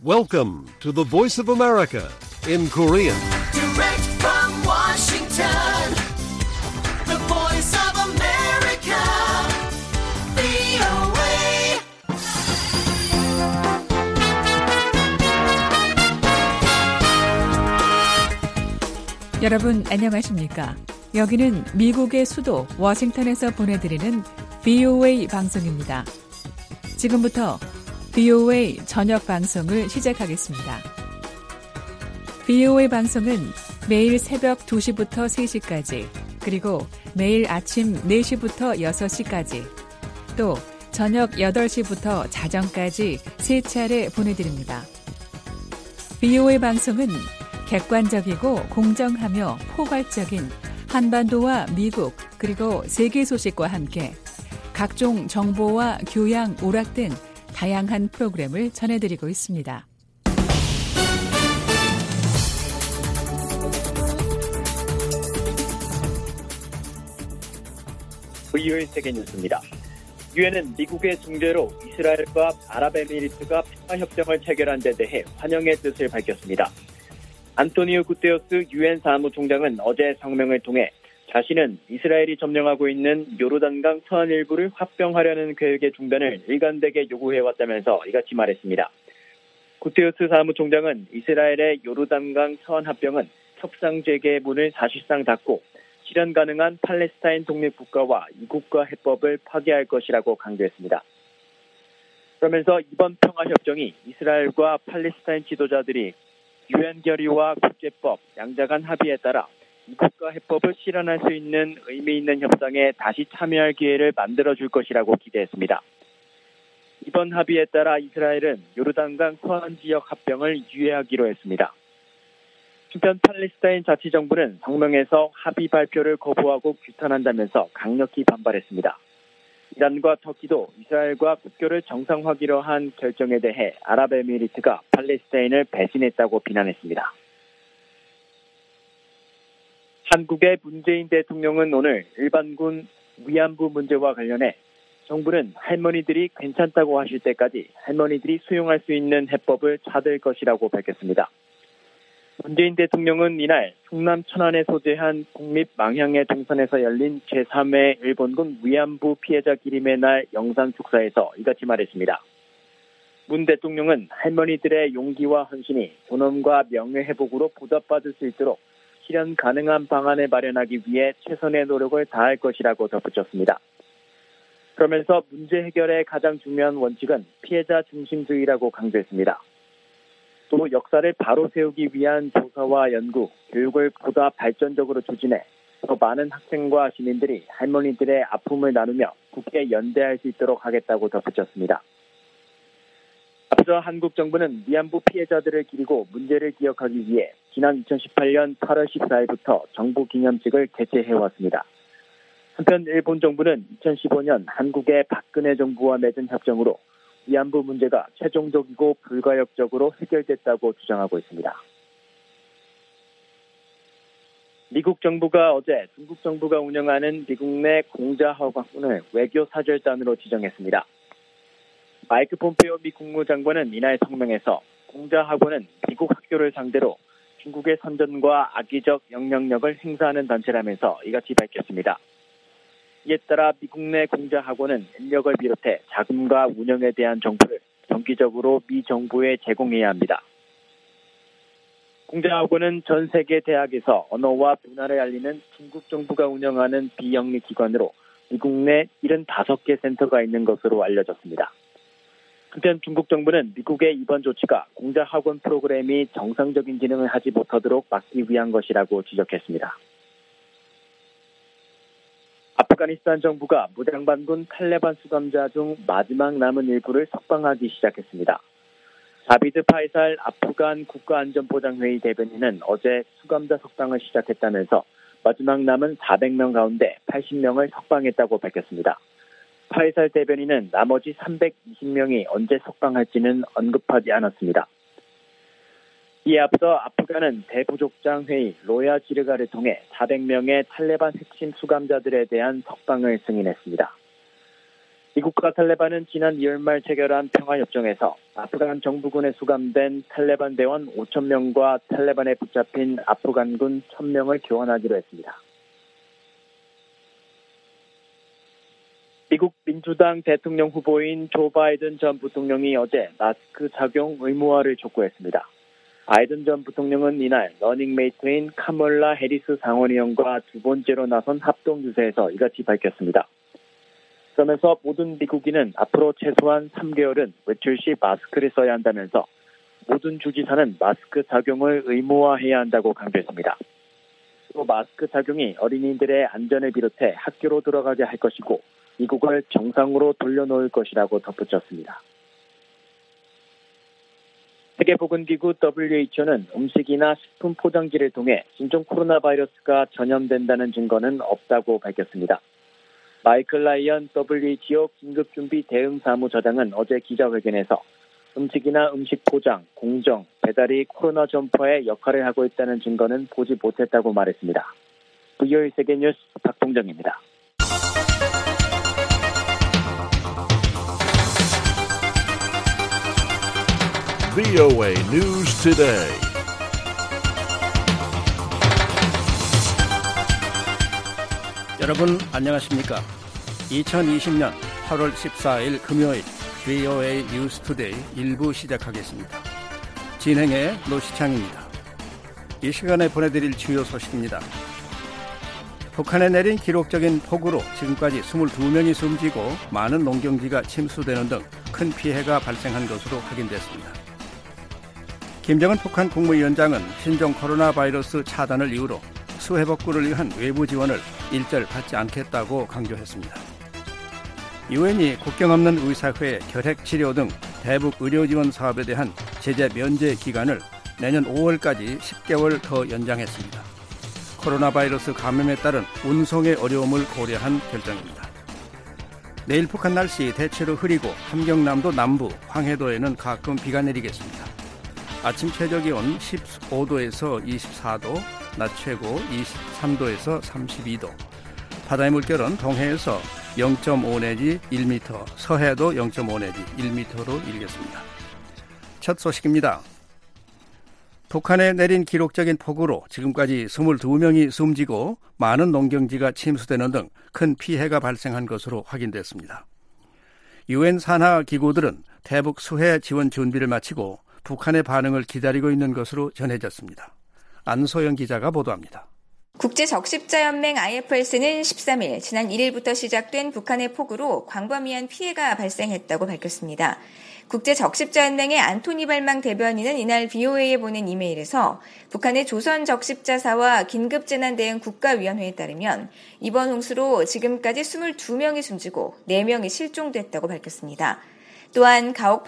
Welcome to the Voice of America in Korean. Direct from Washington, the Voice of America, VOA. 여러분 안녕하십니까? 여기는 미국의 수도 워싱턴에서 보내드리는 VOA 방송입니다. 지금부터 VOA 저녁 방송을 시작하겠습니다. VOA 방송은 매일 새벽 2시부터 3시까지, 그리고 매일 아침 4시부터 6시까지, 또 저녁 8시부터 자정까지 3차례 보내드립니다. VOA 방송은 객관적이고 공정하며 포괄적인 한반도와 미국 그리고 세계 소식과 함께 각종 정보와 교양, 오락 등 다양한 프로그램을 전해드리고 있습니다. VOA 세계 뉴스입니다. 유엔은 미국의 중재로 이스라엘과 아랍에미리트가 평화협정을 체결한 데 대해 환영의 뜻을 밝혔습니다. 안토니오 구테레스 유엔 사무총장은 어제 성명을 통해 자신은 이스라엘이 점령하고 있는 요르단강 서안 일부를 합병하려는 계획의 중단을 일관되게 요구해왔다면서 이같이 말했습니다. 구테레스 사무총장은 이스라엘의 요르단강 서안 합병은 협상 재개의 문을 사실상 닫고 실현 가능한 팔레스타인 독립국가와 이국가 해법을 파기할 것이라고 강조했습니다. 그러면서 이번 평화협정이 이스라엘과 팔레스타인 지도자들이 유엔 결의와 국제법, 양자간 합의에 따라 이국가 해법을 실현할 수 있는 의미 있는 협상에 다시 참여할 기회를 만들어줄 것이라고 기대했습니다. 이번 합의에 따라 이스라엘은 요르단강 서안 지역 합병을 유예하기로 했습니다. 한편 팔레스타인 자치정부는 성명에서 합의 발표를 거부하고 규탄한다면서 강력히 반발했습니다. 이란과 터키도 이스라엘과 국교를 정상화하기로 한 결정에 대해 아랍에미리트가 팔레스타인을 배신했다고 비난했습니다. 한국의 문재인 대통령은 오늘 일반군 위안부 문제와 관련해 정부는 할머니들이 괜찮다고 하실 때까지 할머니들이 수용할 수 있는 해법을 찾을 것이라고 밝혔습니다. 문재인 대통령은 이날 충남 천안에 소재한 국립망향의 동산에서 열린 제3회 일본군 위안부 피해자 기림의 날 영상 축사에서 이같이 말했습니다. 문 대통령은 할머니들의 용기와 헌신이 존엄과 명예회복으로 보답받을 수 있도록 실현 가능한 방안을 마련하기 위해 최선의 노력을 다할 것이라고 덧붙였습니다. 그러면서 문제 해결의 가장 중요한 원칙은 피해자 중심주의라고 강조했습니다. 또 역사를 바로 세우기 위한 조사와 연구, 교육을 보다 발전적으로 추진해 더 많은 학생과 시민들이 할머니들의 아픔을 나누며 굳게 연대할 수 있도록 하겠다고 덧붙였습니다. 앞서 한국 정부는 위안부 피해자들을 기리고 문제를 기억하기 위해 지난 2018년 8월 14일부터 정부 기념식을 개최해왔습니다. 한편 일본 정부는 2015년 한국의 박근혜 정부와 맺은 협정으로 위안부 문제가 최종적이고 불가역적으로 해결됐다고 주장하고 있습니다. 미국 정부가 어제 중국 정부가 운영하는 미국 내 공자학원을 외교 사절단으로 지정했습니다. 마이크 폼페오 미 국무장관은 이날 성명에서 공자학원은 미국 학교를 상대로 중국의 선전과 악의적 영향력을 행사하는 단체라면서 이같이 밝혔습니다. 이에 따라 미국 내 공자학원은 인력을 비롯해 자금과 운영에 대한 정보를 정기적으로 미 정부에 제공해야 합니다. 공자학원은 전 세계 대학에서 언어와 문화를 알리는 중국 정부가 운영하는 비영리 기관으로 미국 내 75개 센터가 있는 것으로 알려졌습니다. 한편 중국 정부는 미국의 이번 조치가 공자학원 프로그램이 정상적인 기능을 하지 못하도록 막기 위한 것이라고 지적했습니다. 아프가니스탄 정부가 무장반군 탈레반 수감자 중 마지막 남은 일부를 석방하기 시작했습니다. 자비드 파이살 아프간 국가안전보장회의 대변인은 어제 수감자 석방을 시작했다면서 마지막 남은 400명 가운데 80명을 석방했다고 밝혔습니다. 파이살 대변인은 나머지 320명이 언제 석방할지는 언급하지 않았습니다. 이에 앞서 아프간은 대부족장 회의 로야 지르가를 통해 400명의 탈레반 핵심 수감자들에 대한 석방을 승인했습니다. 미국과 탈레반은 지난 2월 말 체결한 평화협정에서 아프간 정부군에 수감된 탈레반 대원 5,000명과 탈레반에 붙잡힌 아프간군 1,000명을 교환하기로 했습니다. 미국 민주당 대통령 후보인 조 바이든 전 부통령이 어제 마스크 착용 의무화를 촉구했습니다. 바이든 전 부통령은 이날 러닝메이트인 카멀라 해리스 상원의원과 두 번째로 나선 합동 유세에서 이같이 밝혔습니다. 그러면서 모든 미국인은 앞으로 최소한 3개월은 외출 시 마스크를 써야 한다면서 모든 주지사는 마스크 착용을 의무화해야 한다고 강조했습니다. 또 마스크 착용이 어린이들의 안전을 비롯해 학교로 들어가게 할 것이고 미국을 정상으로 돌려놓을 것이라고 덧붙였습니다. 세계보건기구 WHO는 음식이나 식품 포장지를 통해 신종 코로나 바이러스가 전염된다는 증거는 없다고 밝혔습니다. 마이클 라이언 WHO 긴급준비 대응사무처장은 어제 기자회견에서 음식이나 음식 포장, 공정, 배달이 코로나 전파에 역할을 하고 있다는 증거는 보지 못했다고 말했습니다. VOA 세계뉴스 박봉정입니다. VOA News Today. 여러분 안녕하십니까? 2020년 8월 14일 금요일 VOA 뉴스 투데이 1부 시작하겠습니다. 진행의 노시창입니다. 이 시간에 보내드릴 주요 소식입니다. 북한에 내린 기록적인 폭우로 지금까지 22명이 숨지고 많은 농경지가 침수되는 등 큰 피해가 발생한 것으로 확인됐습니다. 김정은 북한 국무위원장은 신종 코로나 바이러스 차단을 이유로 수해복구를 위한 외부 지원을 일절 받지 않겠다고 강조했습니다. 유엔이 국경 없는 의사회, 결핵치료 등 대북 의료지원 사업에 대한 제재 면제 기간을 내년 5월까지 10개월 더 연장했습니다. 코로나 바이러스 감염에 따른 운송의 어려움을 고려한 결정입니다. 내일 북한 날씨 대체로 흐리고 함경남도 남부, 황해도에는 가끔 비가 내리겠습니다. 아침 최저기온 15도에서 24도, 낮 최고 23도에서 32도. 바다의 물결은 동해에서 0.5 내지 1m, 서해도 0.5 내지 1m로 일겠습니다. 첫 소식입니다. 북한에 내린 기록적인 폭우로 지금까지 22명이 숨지고 많은 농경지가 침수되는 등 큰 피해가 발생한 것으로 확인됐습니다. 유엔 산하 기구들은 대북 수해 지원 준비를 마치고 북한의 반응을 기다리고 있는 것으로 전해졌습니다. 안소영 기자가 보도합니다. 국제적십자연맹 IFS는 13일 지난 1일부터 시작된 북한의 폭우로 광범위한 피해가 발생했다고 밝혔습니다. 국제적십자연맹의 안토니 발망 대변인은 이날 VOA에 보낸 이메일에서 북한의 조선적십자사와 긴급재난대응 국가위원회에 따르면 이번 홍수로 지금까지 22명이 숨지고 4명이 실종됐다고 밝혔습니다. 또한 가옥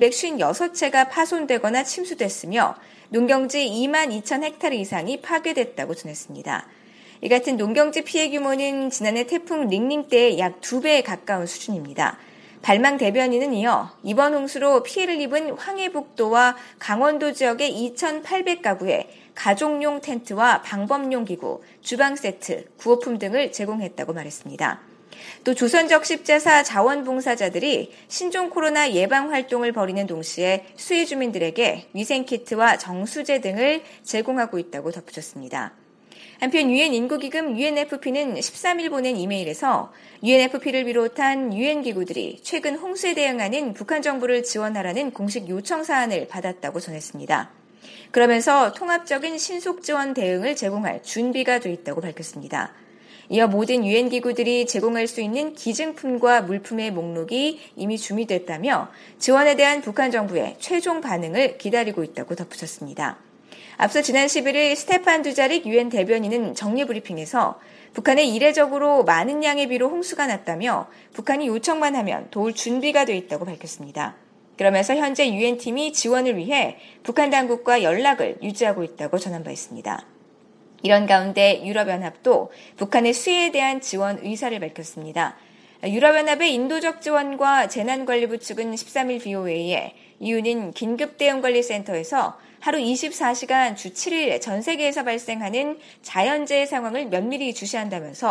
8,256채가 파손되거나 침수됐으며 농경지 2만 2천 헥타르 이상이 파괴됐다고 전했습니다. 이 같은 농경지 피해 규모는 지난해 태풍 링링 때의 약 2배에 가까운 수준입니다. 발망 대변인은 이어 이번 홍수로 피해를 입은 황해북도와 강원도 지역의 2,800가구에 가족용 텐트와 방범용 기구, 주방 세트, 구호품 등을 제공했다고 말했습니다. 또 조선적십자사 자원봉사자들이 신종 코로나 예방 활동을 벌이는 동시에 수혜 주민들에게 위생키트와 정수제 등을 제공하고 있다고 덧붙였습니다. 한편 유엔 인구기금 UNFP는 13일 보낸 이메일에서 UNFP를 비롯한 유엔 기구들이 최근 홍수에 대응하는 북한 정부를 지원하라는 공식 요청 사안을 받았다고 전했습니다. 그러면서 통합적인 신속 지원 대응을 제공할 준비가 돼 있다고 밝혔습니다. 이어 모든 유엔 기구들이 제공할 수 있는 기증품과 물품의 목록이 이미 준비됐다며 지원에 대한 북한 정부의 최종 반응을 기다리고 있다고 덧붙였습니다. 앞서 지난 11일 스테판 두자릭 유엔 대변인은 정례 브리핑에서 북한에 이례적으로 많은 양의 비로 홍수가 났다며 북한이 요청만 하면 도울 준비가 돼 있다고 밝혔습니다. 그러면서 현재 유엔팀이 지원을 위해 북한 당국과 연락을 유지하고 있다고 전한 바 있습니다. 이런 가운데 유럽연합도 북한의 수해에 대한 지원 의사를 밝혔습니다. 유럽연합의 인도적 지원과 재난관리부 측은 13일 VOA에 이유는 긴급대응관리센터에서 하루 24시간 주 7일 전 세계에서 발생하는 자연재해 상황을 면밀히 주시한다면서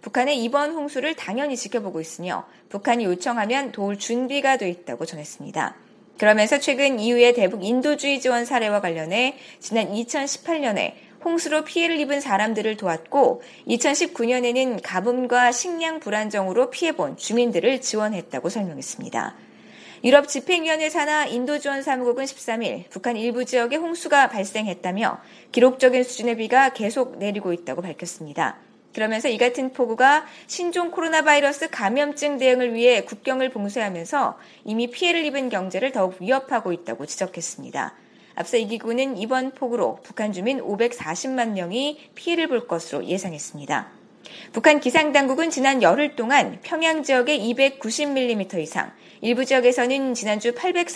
북한의 이번 홍수를 당연히 지켜보고 있으며 북한이 요청하면 도울 준비가 돼 있다고 전했습니다. 그러면서 최근 이후의 대북 인도주의 지원 사례와 관련해 지난 2018년에 홍수로 피해를 입은 사람들을 도왔고 2019년에는 가뭄과 식량 불안정으로 피해본 주민들을 지원했다고 설명했습니다. 유럽 집행위원회 산하 인도지원사무국은 13일 북한 일부 지역에 홍수가 발생했다며 기록적인 수준의 비가 계속 내리고 있다고 밝혔습니다. 그러면서 이 같은 폭우가 신종 코로나 바이러스 감염증 대응을 위해 국경을 봉쇄하면서 이미 피해를 입은 경제를 더욱 위협하고 있다고 지적했습니다. 앞서 이 기구는 이번 폭우로 북한 주민 540만 명이 피해를 볼 것으로 예상했습니다. 북한 기상당국은 지난 열흘 동안 평양 지역에 290mm 이상, 일부 지역에서는 지난주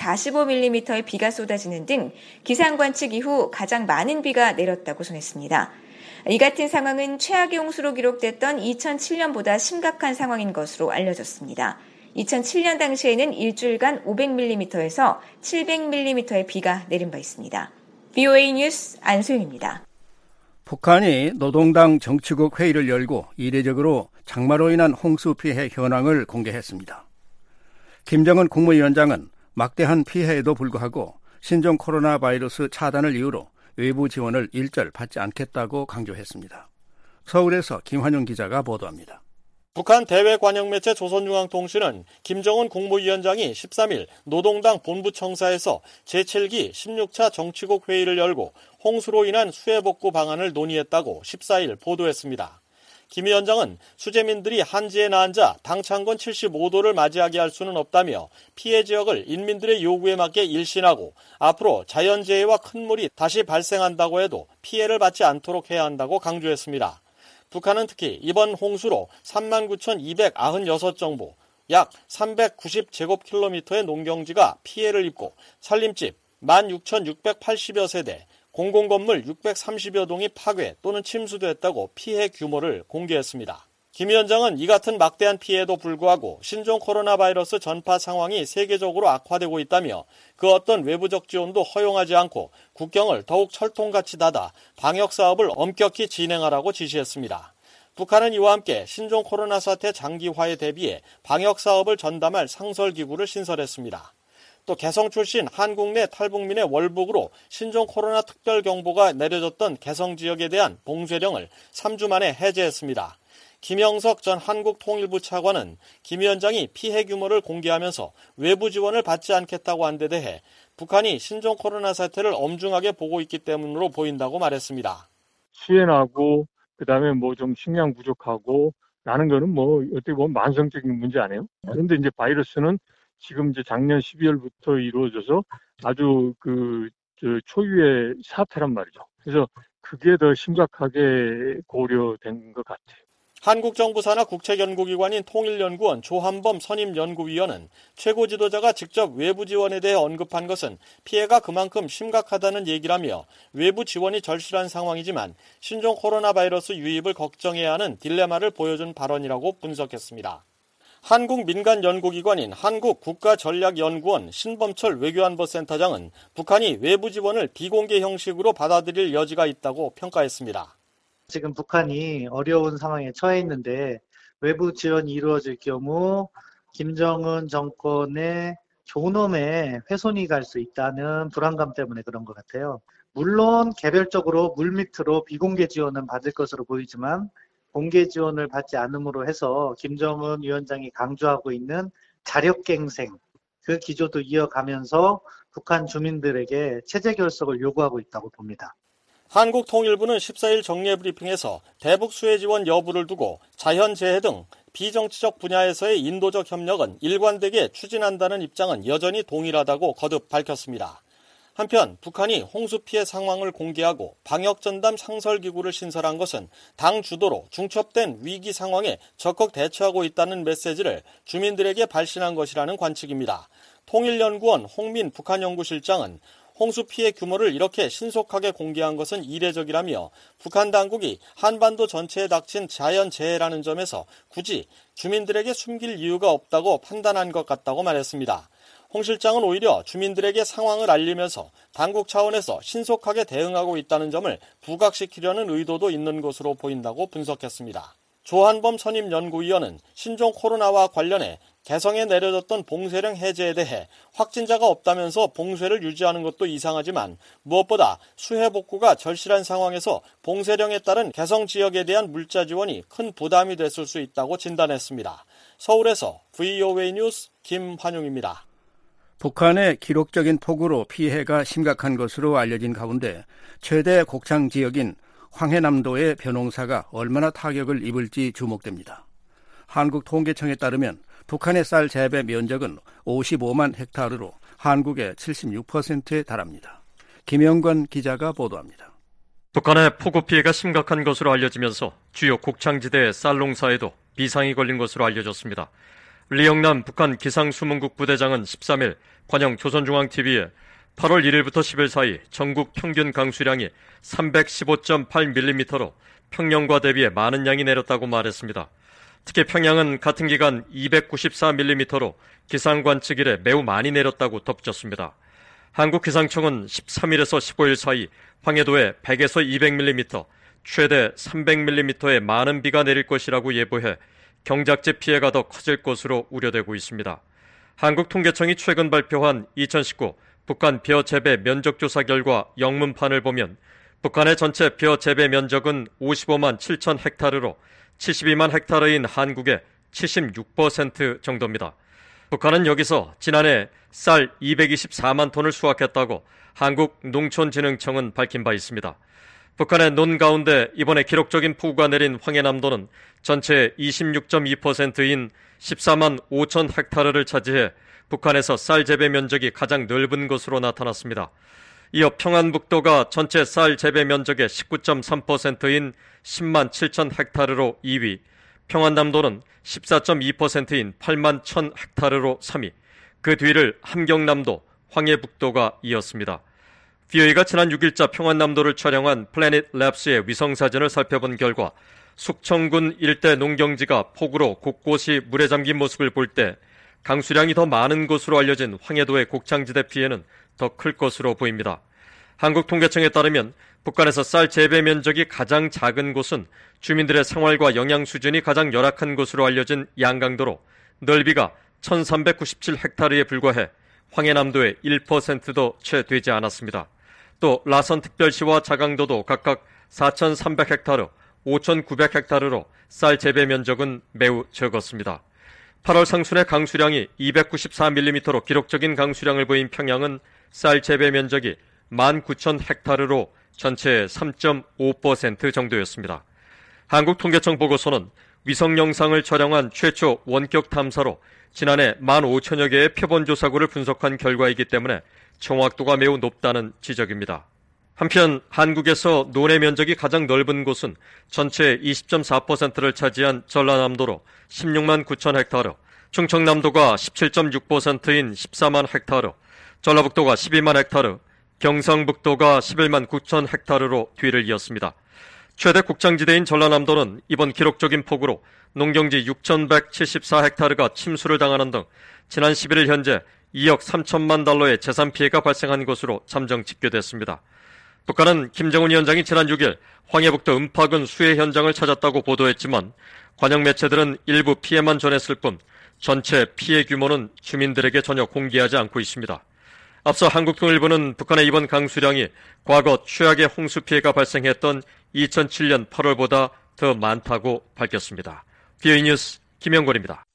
845mm의 비가 쏟아지는 등 기상관측 이후 가장 많은 비가 내렸다고 전했습니다. 이 같은 상황은 최악의 홍수로 기록됐던 2007년보다 심각한 상황인 것으로 알려졌습니다. 2007년 당시에는 일주일간 500mm에서 700mm의 비가 내린 바 있습니다. VOA 뉴스 안소영입니다. 북한이 노동당 정치국 회의를 열고 이례적으로 장마로 인한 홍수 피해 현황을 공개했습니다. 김정은 국무위원장은 막대한 피해에도 불구하고 신종 코로나 바이러스 차단을 이유로 외부 지원을 일절 받지 않겠다고 강조했습니다. 서울에서 김환영 기자가 보도합니다. 북한 대외 관영 매체 조선중앙통신은 김정은 국무위원장이 13일 노동당 본부청사에서 제7기 16차 정치국 회의를 열고 홍수로 인한 수해복구 방안을 논의했다고 14일 보도했습니다. 김 위원장은 수재민들이 한지에 나앉아 당 창건 75도를 맞이하게 할 수는 없다며 피해 지역을 인민들의 요구에 맞게 일신하고 앞으로 자연재해와 큰 물이 다시 발생한다고 해도 피해를 받지 않도록 해야 한다고 강조했습니다. 북한은 특히 이번 홍수로 39,296정보, 약 390제곱킬로미터의 농경지가 피해를 입고 산림집 16,680여 세대, 공공건물 630여 동이 파괴 또는 침수됐다고 피해 규모를 공개했습니다. 김 위원장은 이 같은 막대한 피해에도 불구하고 신종 코로나 바이러스 전파 상황이 세계적으로 악화되고 있다며 그 어떤 외부적 지원도 허용하지 않고 국경을 더욱 철통같이 닫아 방역 사업을 엄격히 진행하라고 지시했습니다. 북한은 이와 함께 신종 코로나 사태 장기화에 대비해 방역 사업을 전담할 상설기구를 신설했습니다. 또 개성 출신 한국 내 탈북민의 월북으로 신종 코로나 특별경보가 내려졌던 개성 지역에 대한 봉쇄령을 3주 만에 해제했습니다. 김영석 전 한국통일부 차관은 김 위원장이 피해 규모를 공개하면서 외부 지원을 받지 않겠다고 한 데 대해 북한이 신종 코로나 사태를 엄중하게 보고 있기 때문으로 보인다고 말했습니다. 수해나고 그다음에 좀 식량 부족하고 라는 거는 어떻게 보면 만성적인 문제 아니에요? 그런데 이제 바이러스는 지금 이제 작년 12월부터 이루어져서 아주 초유의 사태란 말이죠. 그래서 그게 더 심각하게 고려된 것 같아요. 한국 정부 산하 국책연구기관인 통일연구원 조한범 선임연구위원은 최고 지도자가 직접 외부 지원에 대해 언급한 것은 피해가 그만큼 심각하다는 얘기라며 외부 지원이 절실한 상황이지만 신종 코로나 바이러스 유입을 걱정해야 하는 딜레마를 보여준 발언이라고 분석했습니다. 한국 민간연구기관인 한국국가전략연구원 신범철 외교안보센터장은 북한이 외부 지원을 비공개 형식으로 받아들일 여지가 있다고 평가했습니다. 지금 북한이 어려운 상황에 처해 있는데 외부 지원이 이루어질 경우 김정은 정권의 존엄에 훼손이 갈 수 있다는 불안감 때문에 그런 것 같아요. 물론 개별적으로 물밑으로 비공개 지원은 받을 것으로 보이지만 공개 지원을 받지 않음으로 해서 김정은 위원장이 강조하고 있는 자력갱생, 그 기조도 이어가면서 북한 주민들에게 체제 결석을 요구하고 있다고 봅니다. 한국통일부는 14일 정례 브리핑에서 대북 수해 지원 여부를 두고 자연재해 등 비정치적 분야에서의 인도적 협력은 일관되게 추진한다는 입장은 여전히 동일하다고 거듭 밝혔습니다. 한편 북한이 홍수 피해 상황을 공개하고 방역전담 상설기구를 신설한 것은 당 주도로 중첩된 위기 상황에 적극 대처하고 있다는 메시지를 주민들에게 발신한 것이라는 관측입니다. 통일연구원 홍민 북한연구실장은 홍수 피해 규모를 이렇게 신속하게 공개한 것은 이례적이라며 북한 당국이 한반도 전체에 닥친 자연재해라는 점에서 굳이 주민들에게 숨길 이유가 없다고 판단한 것 같다고 말했습니다. 홍 실장은 오히려 주민들에게 상황을 알리면서 당국 차원에서 신속하게 대응하고 있다는 점을 부각시키려는 의도도 있는 것으로 보인다고 분석했습니다. 조한범 선임연구위원은 신종 코로나와 관련해 개성에 내려졌던 봉쇄령 해제에 대해 확진자가 없다면서 봉쇄를 유지하는 것도 이상하지만 무엇보다 수해 복구가 절실한 상황에서 봉쇄령에 따른 개성 지역에 대한 물자 지원이 큰 부담이 됐을 수 있다고 진단했습니다. 서울에서 VOA 뉴스 김환용입니다. 북한의 기록적인 폭우로 피해가 심각한 것으로 알려진 가운데 최대 곡창 지역인 황해남도의 벼농사가 얼마나 타격을 입을지 주목됩니다. 한국통계청에 따르면 북한의 쌀 재배 면적은 55만 헥타르로 한국의 76%에 달합니다. 김영관 기자가 보도합니다. 북한의 폭우 피해가 심각한 것으로 알려지면서 주요 곡창지대의 쌀 농사에도 비상이 걸린 것으로 알려졌습니다. 리영남 북한 기상수문국 부대장은 13일 관영 조선중앙TV에 8월 1일부터 10일 사이 전국 평균 강수량이 315.8mm로 평년과 대비해 많은 양이 내렸다고 말했습니다. 특히 평양은 같은 기간 294mm로 기상관측 이래 매우 많이 내렸다고 덧붙였습니다. 한국기상청은 13일에서 15일 사이 황해도에 100에서 200mm, 최대 300mm의 많은 비가 내릴 것이라고 예보해 경작지 피해가 더 커질 것으로 우려되고 있습니다. 한국통계청이 최근 발표한 2019 북한 벼 재배 면적 조사 결과 영문판을 보면 북한의 전체 벼 재배 면적은 55만 7천 헥타르로 72만 헥타르인 한국의 76% 정도입니다. 북한은 여기서 지난해 쌀 224만 톤을 수확했다고 한국농촌진흥청은 밝힌 바 있습니다. 북한의 논 가운데 이번에 기록적인 폭우가 내린 황해남도는 전체의 26.2%인 14만 5천 헥타르를 차지해 북한에서 쌀 재배 면적이 가장 넓은 것으로 나타났습니다. 이어 평안북도가 전체 쌀 재배 면적의 19.3%인 10만 7천 헥타르로 2위, 평안남도는 14.2%인 8만 1천 헥타르로 3위, 그 뒤를 함경남도, 황해북도가 이었습니다. VOA가 지난 6일자 평안남도를 촬영한 플래닛 랩스의 위성사진을 살펴본 결과 숙청군 일대 농경지가 폭우로 곳곳이 물에 잠긴 모습을 볼 때 강수량이 더 많은 것으로 알려진 황해도의 곡창지대 피해는 더 클 것으로 보입니다. 한국통계청에 따르면 북한에서 쌀 재배 면적이 가장 작은 곳은 주민들의 생활과 영양 수준이 가장 열악한 곳으로 알려진 양강도로 넓이가 1397 헥타르에 불과해 황해남도의 1%도 채 되지 않았습니다. 또 라선특별시와 자강도도 각각 4,300 헥타르, 5,900 헥타르로 쌀 재배 면적은 매우 적었습니다. 8월 상순의 강수량이 294mm로 기록적인 강수량을 보인 평양은 쌀 재배 면적이 19,000 헥타르로 전체의 3.5% 정도였습니다. 한국통계청 보고서는 위성 영상을 촬영한 최초 원격 탐사로 지난해 15,000여 개의 표본조사구를 분석한 결과이기 때문에 정확도가 매우 높다는 지적입니다. 한편 한국에서 논의 면적이 가장 넓은 곳은 전체의 20.4%를 차지한 전라남도로 16만 9천 헥타르, 충청남도가 17.6%인 14만 헥타르, 전라북도가 12만 헥타르, 경상북도가 11만 9천 헥타르로 뒤를 이었습니다. 최대 곡창지대인 전라남도는 이번 기록적인 폭우로 농경지 6,174 헥타르가 침수를 당하는 등 지난 11일 현재 2억 3천만 달러의 재산 피해가 발생한 것으로 잠정 집계됐습니다. 북한은 김정은 위원장이 지난 6일 황해북도 음파군 수해 현장을 찾았다고 보도했지만 관영 매체들은 일부 피해만 전했을 뿐 전체 피해 규모는 주민들에게 전혀 공개하지 않고 있습니다. 앞서 한국통일부는 북한의 이번 강수량이 과거 최악의 홍수 피해가 발생했던 2007년 8월보다 더 많다고 밝혔습니다. VOA 뉴스 김영권입니다.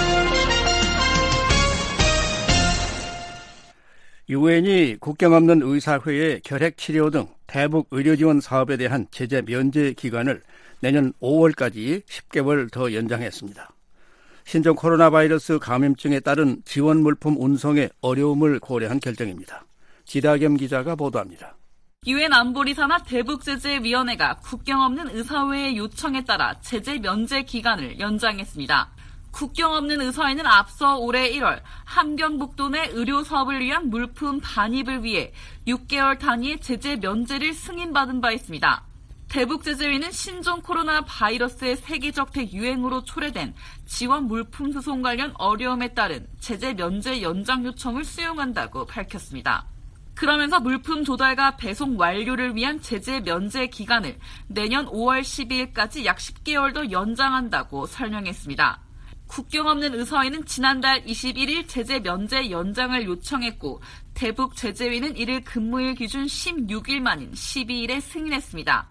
유엔이 국경 없는 의사회의 결핵치료 등 대북 의료지원 사업에 대한 제재 면제 기간을 내년 5월까지 10개월 더 연장했습니다. 신종 코로나 바이러스 감염증에 따른 지원 물품 운송의 어려움을 고려한 결정입니다. 지다겸 기자가 보도합니다. 유엔 안보리산하 대북제재위원회가 국경 없는 의사회의 요청에 따라 제재 면제 기간을 연장했습니다. 국경 없는 의사회는 앞서 올해 1월 함경북도 내 의료 사업을 위한 물품 반입을 위해 6개월 단위의 제재 면제를 승인받은 바 있습니다. 대북제재위는 신종 코로나 바이러스의 세계적 대유행으로 초래된 지원 물품 수송 관련 어려움에 따른 제재 면제 연장 요청을 수용한다고 밝혔습니다. 그러면서 물품 조달과 배송 완료를 위한 제재 면제 기간을 내년 5월 12일까지 약 10개월 더 연장한다고 설명했습니다. 국경 없는 의사회는 지난달 21일 제재 면제 연장을 요청했고 대북 제재위는 이를 근무일 기준 16일 만인 12일에 승인했습니다.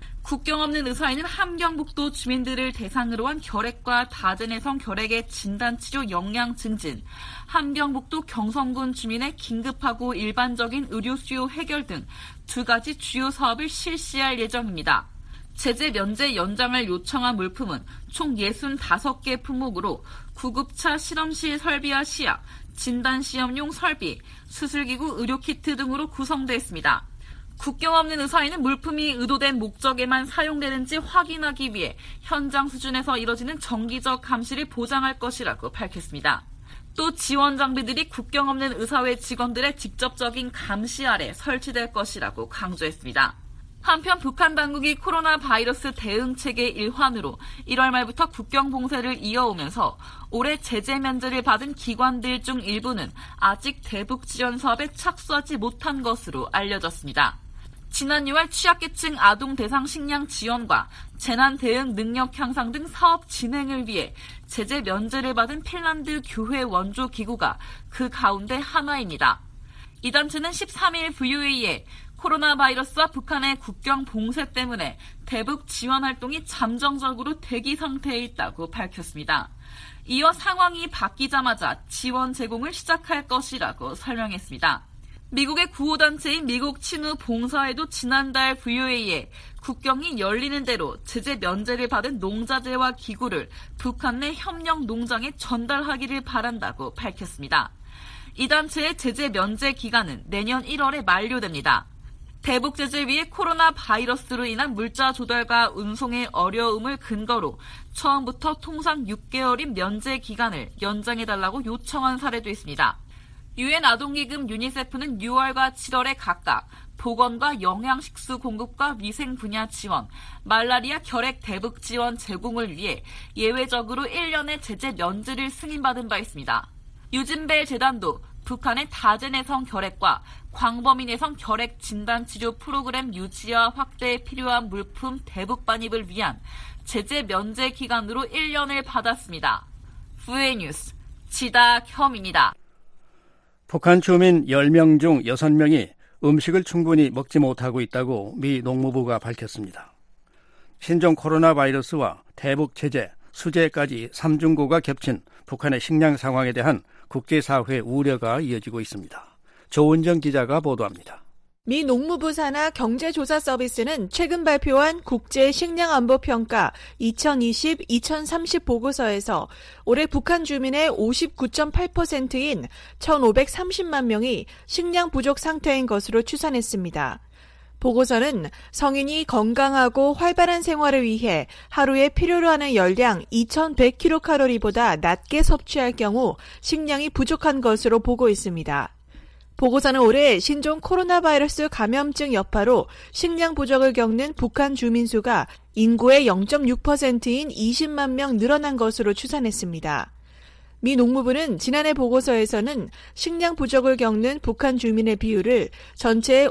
국경 없는 의사회는 함경북도 주민들을 대상으로 한 결핵과 다제내성 결핵의 진단치료 역량 증진, 함경북도 경성군 주민의 긴급하고 일반적인 의료 수요 해결 등 두 가지 주요 사업을 실시할 예정입니다. 제재 면제 연장을 요청한 물품은 총 65개 품목으로 구급차 실험실 설비와 시약, 진단시험용 설비, 수술기구, 의료키트 등으로 구성되어 있습니다. 국경 없는 의사회는 물품이 의도된 목적에만 사용되는지 확인하기 위해 현장 수준에서 이뤄지는 정기적 감시를 보장할 것이라고 밝혔습니다. 또 지원 장비들이 국경 없는 의사회 직원들의 직접적인 감시 아래 설치될 것이라고 강조했습니다. 한편 북한 당국이 코로나 바이러스 대응 체계 일환으로 1월 말부터 국경 봉쇄를 이어오면서 올해 제재 면제를 받은 기관들 중 일부는 아직 대북 지원 사업에 착수하지 못한 것으로 알려졌습니다. 지난 6월 취약계층 아동 대상 식량 지원과 재난 대응 능력 향상 등 사업 진행을 위해 제재 면제를 받은 핀란드 교회 원조 기구가 그 가운데 하나입니다. 이 단체는 13일 VOA에 코로나 바이러스와 북한의 국경 봉쇄 때문에 대북 지원 활동이 잠정적으로 대기 상태에 있다고 밝혔습니다. 이어 상황이 바뀌자마자 지원 제공을 시작할 것이라고 설명했습니다. 미국의 구호단체인 미국 친우 봉사회도 지난달 VOA에 국경이 열리는 대로 제재 면제를 받은 농자재와 기구를 북한 내 협력 농장에 전달하기를 바란다고 밝혔습니다. 이 단체의 제재 면제 기간은 내년 1월에 만료됩니다. 대북 제재위의 코로나 바이러스로 인한 물자 조달과 운송의 어려움을 근거로 처음부터 통상 6개월인 면제 기간을 연장해달라고 요청한 사례도 있습니다. 유엔 아동기금 유니세프는 6월과 7월에 각각 보건과 영양식수 공급과 위생 분야 지원, 말라리아 결핵 대북 지원 제공을 위해 예외적으로 1년의 제재 면제를 승인받은 바 있습니다. 유진벨 재단도 북한의 다제내성 결핵과 광범위내성 결핵 진단치료 프로그램 유지와 확대에 필요한 물품 대북 반입을 위한 제재 면제 기간으로 1년을 받았습니다. VOA 뉴스 지다혐입니다. 북한 주민 10명 중 6명이 음식을 충분히 먹지 못하고 있다고 미 농무부가 밝혔습니다. 신종 코로나 바이러스와 대북 제재, 수재까지 3중고가 겹친 북한의 식량 상황에 대한 국제사회의 우려가 이어지고 있습니다. 조은정 기자가 보도합니다. 미 농무부 산하 경제조사서비스는 최근 발표한 국제식량안보평가 2020-2030 보고서에서 올해 북한 주민의 59.8%인 1,530만 명이 식량 부족 상태인 것으로 추산했습니다. 보고서는 성인이 건강하고 활발한 생활을 위해 하루에 필요로 하는 열량 2,100kcal보다 낮게 섭취할 경우 식량이 부족한 것으로 보고 있습니다. 보고서는 올해 신종 코로나 바이러스 감염증 여파로 식량 부족을 겪는 북한 주민 수가 인구의 0.6%인 20만 명 늘어난 것으로 추산했습니다. 미 농무부는 지난해 보고서에서는 식량 부족을 겪는 북한 주민의 비율을 전체의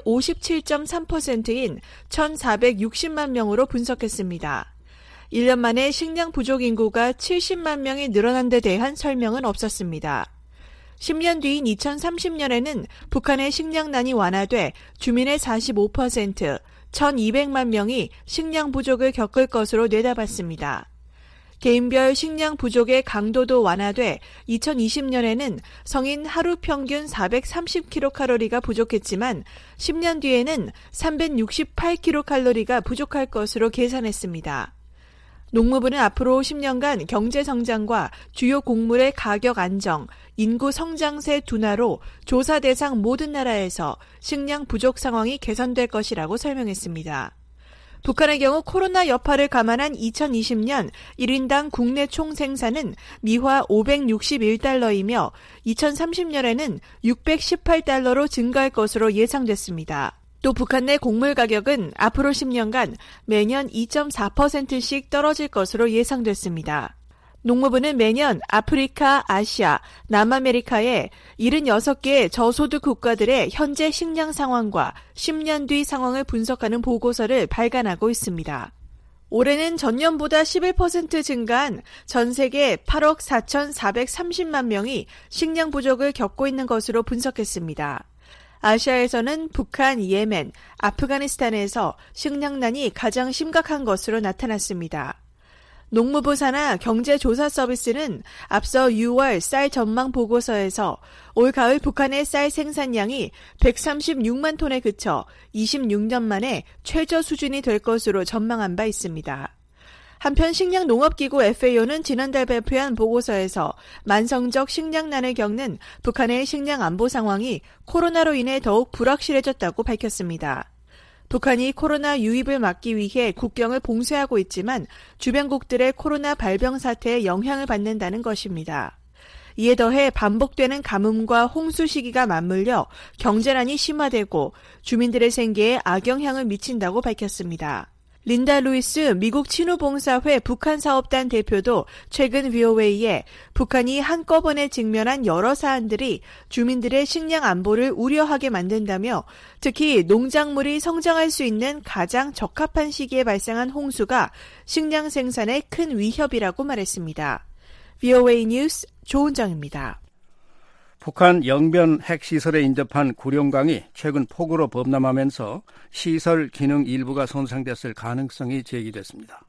57.3%인 1,460만 명으로 분석했습니다. 1년 만에 식량 부족 인구가 70만 명이 늘어난 데 대한 설명은 없었습니다. 10년 뒤인 2030년에는 북한의 식량난이 완화돼 주민의 45%, 1,200만 명이 식량 부족을 겪을 것으로 내다봤습니다. 개인별 식량 부족의 강도도 완화돼 2020년에는 성인 하루 평균 430kcal가 부족했지만 10년 뒤에는 368kcal가 부족할 것으로 계산했습니다. 농무부는 앞으로 10년간 경제 성장과 주요 곡물의 가격 안정, 인구 성장세 둔화로 조사 대상 모든 나라에서 식량 부족 상황이 개선될 것이라고 설명했습니다. 북한의 경우 코로나 여파를 감안한 2020년 1인당 국내 총생산은 미화 561달러이며 2030년에는 618달러로 증가할 것으로 예상됐습니다. 또 북한 내 곡물 가격은 앞으로 10년간 매년 2.4%씩 떨어질 것으로 예상됐습니다. 농무부는 매년 아프리카, 아시아, 남아메리카의 76개 저소득 국가들의 현재 식량 상황과 10년 뒤 상황을 분석하는 보고서를 발간하고 있습니다. 올해는 전년보다 11% 증가한 전 세계 8억 4,430만 명이 식량 부족을 겪고 있는 것으로 분석했습니다. 아시아에서는 북한, 예멘, 아프가니스탄에서 식량난이 가장 심각한 것으로 나타났습니다. 농무부 산하 경제조사서비스는 앞서 6월 쌀 전망 보고서에서 올 가을 북한의 쌀 생산량이 136만 톤에 그쳐 26년 만에 최저 수준이 될 것으로 전망한 바 있습니다. 한편 식량농업기구 FAO는 지난달 발표한 보고서에서 만성적 식량난을 겪는 북한의 식량 안보 상황이 코로나로 인해 더욱 불확실해졌다고 밝혔습니다. 북한이 코로나 유입을 막기 위해 국경을 봉쇄하고 있지만 주변국들의 코로나 발병 사태에 영향을 받는다는 것입니다. 이에 더해 반복되는 가뭄과 홍수 시기가 맞물려 경제난이 심화되고 주민들의 생계에 악영향을 미친다고 밝혔습니다. 린다 루이스 미국 친후봉사회 북한사업단 대표도 최근 VOA에 북한이 한꺼번에 직면한 여러 사안들이 주민들의 식량 안보를 우려하게 만든다며 특히 농작물이 성장할 수 있는 가장 적합한 시기에 발생한 홍수가 식량 생산에 큰 위협이라고 말했습니다. VOA 뉴스 조은정입니다. 북한 영변 핵시설에 인접한 구룡강이 최근 폭우로 범람하면서 시설 기능 일부가 손상됐을 가능성이 제기됐습니다.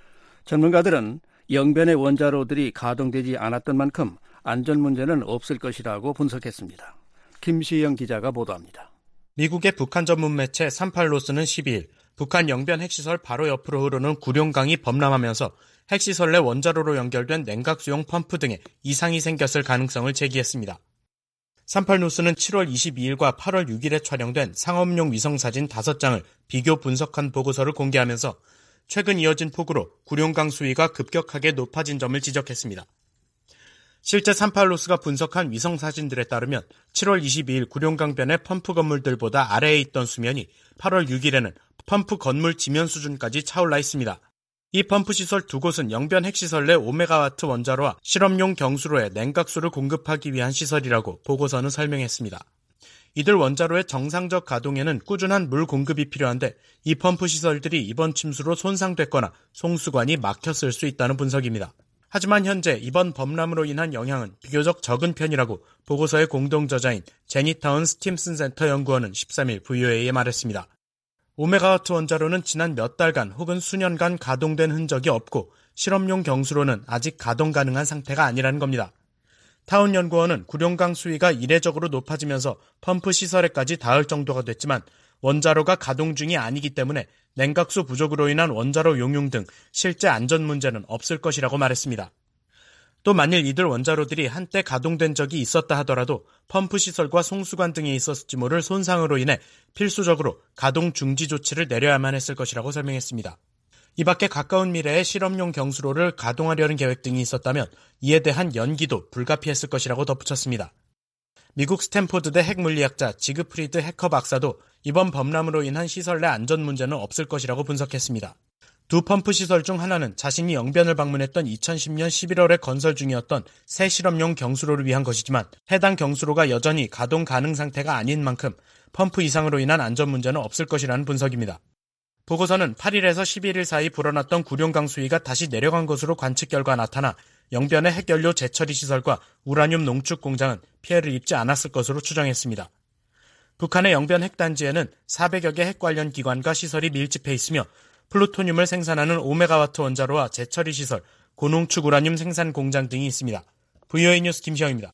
전문가들은 영변의 원자로들이 가동되지 않았던 만큼 안전 문제는 없을 것이라고 분석했습니다. 김시영 기자가 보도합니다. 미국의 북한 전문 매체 38로스는 12일 북한 영변 핵시설 바로 옆으로 흐르는 구룡강이 범람하면서 핵시설 내 원자로로 연결된 냉각수용 펌프 등에 이상이 생겼을 가능성을 제기했습니다. 38뉴스는 7월 22일과 8월 6일에 촬영된 상업용 위성사진 5장을 비교 분석한 보고서를 공개하면서 최근 이어진 폭우로 구룡강 수위가 급격하게 높아진 점을 지적했습니다. 실제 38뉴스가 분석한 위성사진들에 따르면 7월 22일 구룡강변의 펌프 건물들보다 아래에 있던 수면이 8월 6일에는 펌프 건물 지면 수준까지 차올라 있습니다. 이 펌프 시설 두 곳은 영변 핵시설 내 5메가와트 원자로와 실험용 경수로에 냉각수를 공급하기 위한 시설이라고 보고서는 설명했습니다. 이들 원자로의 정상적 가동에는 꾸준한 물 공급이 필요한데 이 펌프 시설들이 이번 침수로 손상됐거나 송수관이 막혔을 수 있다는 분석입니다. 하지만 현재 이번 범람으로 인한 영향은 비교적 적은 편이라고 보고서의 공동저자인 제니타운 스팀슨 센터 연구원은 13일 VOA에 말했습니다. 5메가와트 원자로는 지난 몇 달간 혹은 수년간 가동된 흔적이 없고 실험용 경수로는 아직 가동 가능한 상태가 아니라는 겁니다. 타운 연구원은 구룡강 수위가 이례적으로 높아지면서 펌프 시설에까지 닿을 정도가 됐지만 원자로가 가동 중이 아니기 때문에 냉각수 부족으로 인한 원자로 용융 등 실제 안전 문제는 없을 것이라고 말했습니다. 또 만일 이들 원자로들이 한때 가동된 적이 있었다 하더라도 펌프 시설과 송수관 등에 있었을지 모를 손상으로 인해 필수적으로 가동 중지 조치를 내려야만 했을 것이라고 설명했습니다. 이 밖에 가까운 미래에 실험용 경수로를 가동하려는 계획 등이 있었다면 이에 대한 연기도 불가피했을 것이라고 덧붙였습니다. 미국 스탠포드대 핵물리학자 지그프리드 해커 박사도 이번 범람으로 인한 시설 내 안전 문제는 없을 것이라고 분석했습니다. 두 펌프 시설 중 하나는 자신이 영변을 방문했던 2010년 11월에 건설 중이었던 새 실험용 경수로를 위한 것이지만 해당 경수로가 여전히 가동 가능 상태가 아닌 만큼 펌프 이상으로 인한 안전 문제는 없을 것이라는 분석입니다. 보고서는 8일에서 11일 사이 불어났던 구룡강 수위가 다시 내려간 것으로 관측 결과 나타나 영변의 핵연료 재처리 시설과 우라늄 농축 공장은 피해를 입지 않았을 것으로 추정했습니다. 북한의 영변 핵단지에는 400여 개 핵 관련 기관과 시설이 밀집해 있으며 플루토늄을 생산하는 5메가와트 원자로와 재처리 시설, 고농축 우라늄 생산 공장 등이 있습니다. VOA 뉴스 김시영입니다.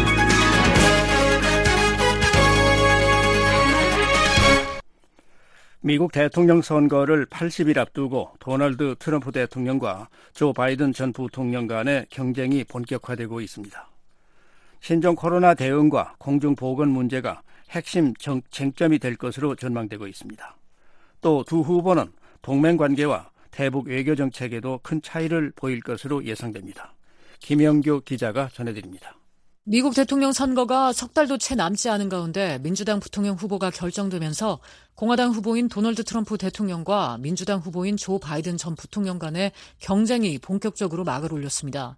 미국 대통령 선거를 80일 앞두고 도널드 트럼프 대통령과 조 바이든 전 부통령 간의 경쟁이 본격화되고 있습니다. 신종 코로나 대응과 공중보건 문제가 핵심 쟁점이 될 것으로 전망되고 있습니다. 또 두 후보는 동맹관계와 대북 외교정책에도 큰 차이를 보일 것으로 예상됩니다. 김영규 기자가 전해드립니다. 미국 대통령 선거가 석 달도 채 남지 않은 가운데 민주당 부통령 후보가 결정되면서 공화당 후보인 도널드 트럼프 대통령과 민주당 후보인 조 바이든 전 부통령 간의 경쟁이 본격적으로 막을 올렸습니다.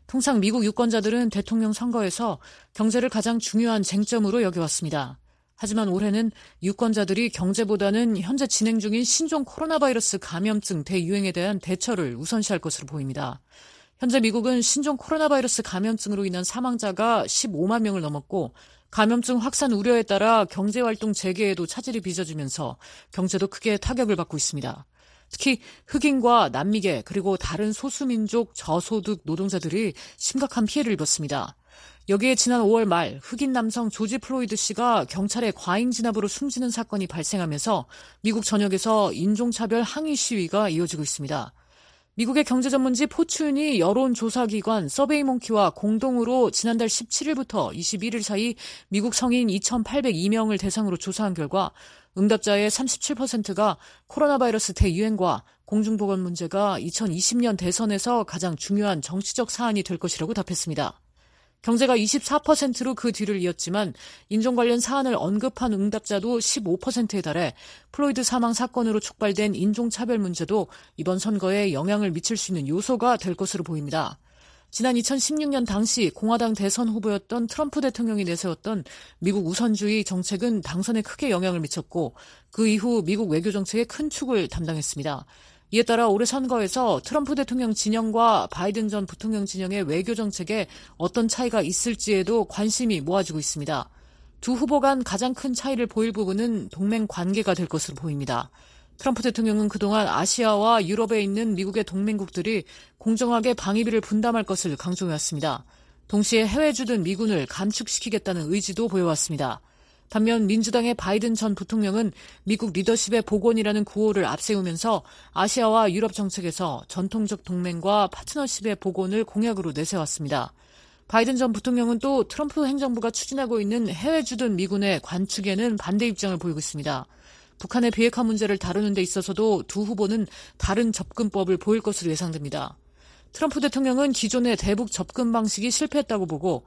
통상 미국 유권자들은 대통령 선거에서 경제를 가장 중요한 쟁점으로 여겨왔습니다. 하지만 올해는 유권자들이 경제보다는 현재 진행 중인 신종 코로나 바이러스 감염증 대유행에 대한 대처를 우선시할 것으로 보입니다. 현재 미국은 신종 코로나 바이러스 감염증으로 인한 사망자가 15만 명을 넘었고 감염증 확산 우려에 따라 경제활동 재개에도 차질이 빚어지면서 경제도 크게 타격을 받고 있습니다. 특히 흑인과 남미계 그리고 다른 소수민족 저소득 노동자들이 심각한 피해를 입었습니다. 여기에 지난 5월 말 흑인 남성 조지 플로이드 씨가 경찰의 과잉 진압으로 숨지는 사건이 발생하면서 미국 전역에서 인종차별 항의 시위가 이어지고 있습니다. 미국의 경제전문지 포춘이 여론조사기관 서베이몽키와 공동으로 지난달 17일부터 21일 사이 미국 성인 2,802명을 대상으로 조사한 결과 응답자의 37%가 코로나 바이러스 대유행과 공중보건 문제가 2020년 대선에서 가장 중요한 정치적 사안이 될 것이라고 답했습니다. 경제가 24%로 그 뒤를 이었지만 인종 관련 사안을 언급한 응답자도 15%에 달해 플로이드 사망 사건으로 촉발된 인종차별 문제도 이번 선거에 영향을 미칠 수 있는 요소가 될 것으로 보입니다. 지난 2016년 당시 공화당 대선 후보였던 트럼프 대통령이 내세웠던 미국 우선주의 정책은 당선에 크게 영향을 미쳤고 그 이후 미국 외교 정책의 큰 축을 담당했습니다. 이에 따라 올해 선거에서 트럼프 대통령 진영과 바이든 전 부통령 진영의 외교 정책에 어떤 차이가 있을지에도 관심이 모아지고 있습니다. 두 후보 간 가장 큰 차이를 보일 부분은 동맹 관계가 될 것으로 보입니다. 트럼프 대통령은 그동안 아시아와 유럽에 있는 미국의 동맹국들이 공정하게 방위비를 분담할 것을 강조해왔습니다. 동시에 해외 주둔 미군을 감축시키겠다는 의지도 보여왔습니다. 반면 민주당의 바이든 전 부통령은 미국 리더십의 복원이라는 구호를 앞세우면서 아시아와 유럽 정책에서 전통적 동맹과 파트너십의 복원을 공약으로 내세웠습니다. 바이든 전 부통령은 또 트럼프 행정부가 추진하고 있는 해외 주둔 미군의 관축에는 반대 입장을 보이고 있습니다. 북한의 비핵화 문제를 다루는 데 있어서도 두 후보는 다른 접근법을 보일 것으로 예상됩니다. 트럼프 대통령은 기존의 대북 접근 방식이 실패했다고 보고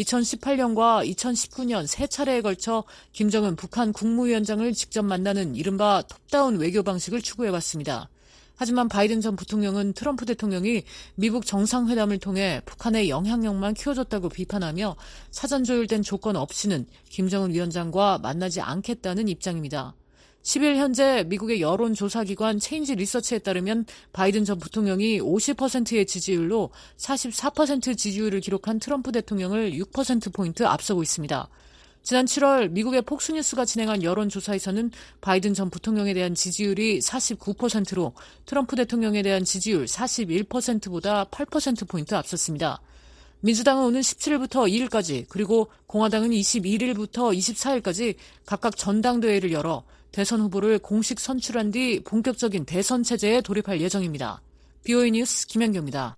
2018년과 2019년 세 차례에 걸쳐 김정은 북한 국무위원장을 직접 만나는 이른바 톱다운 외교 방식을 추구해왔습니다. 하지만 바이든 전 부통령은 트럼프 대통령이 미국 정상회담을 통해 북한의 영향력만 키워줬다고 비판하며 사전 조율된 조건 없이는 김정은 위원장과 만나지 않겠다는 입장입니다. 10일 현재 미국의 여론조사기관 체인지 리서치에 따르면 바이든 전 부통령이 50%의 지지율로 44% 지지율을 기록한 트럼프 대통령을 6%포인트 앞서고 있습니다. 지난 7월 미국의 폭스뉴스가 진행한 여론조사에서는 바이든 전 부통령에 대한 지지율이 49%로 트럼프 대통령에 대한 지지율 41%보다 8%포인트 앞섰습니다. 민주당은 오는 17일부터 2일까지 그리고 공화당은 21일부터 24일까지 각각 전당대회를 열어 대선 후보를 공식 선출한 뒤 본격적인 대선 체제에 돌입할 예정입니다. BOA 뉴스 김현규입니다.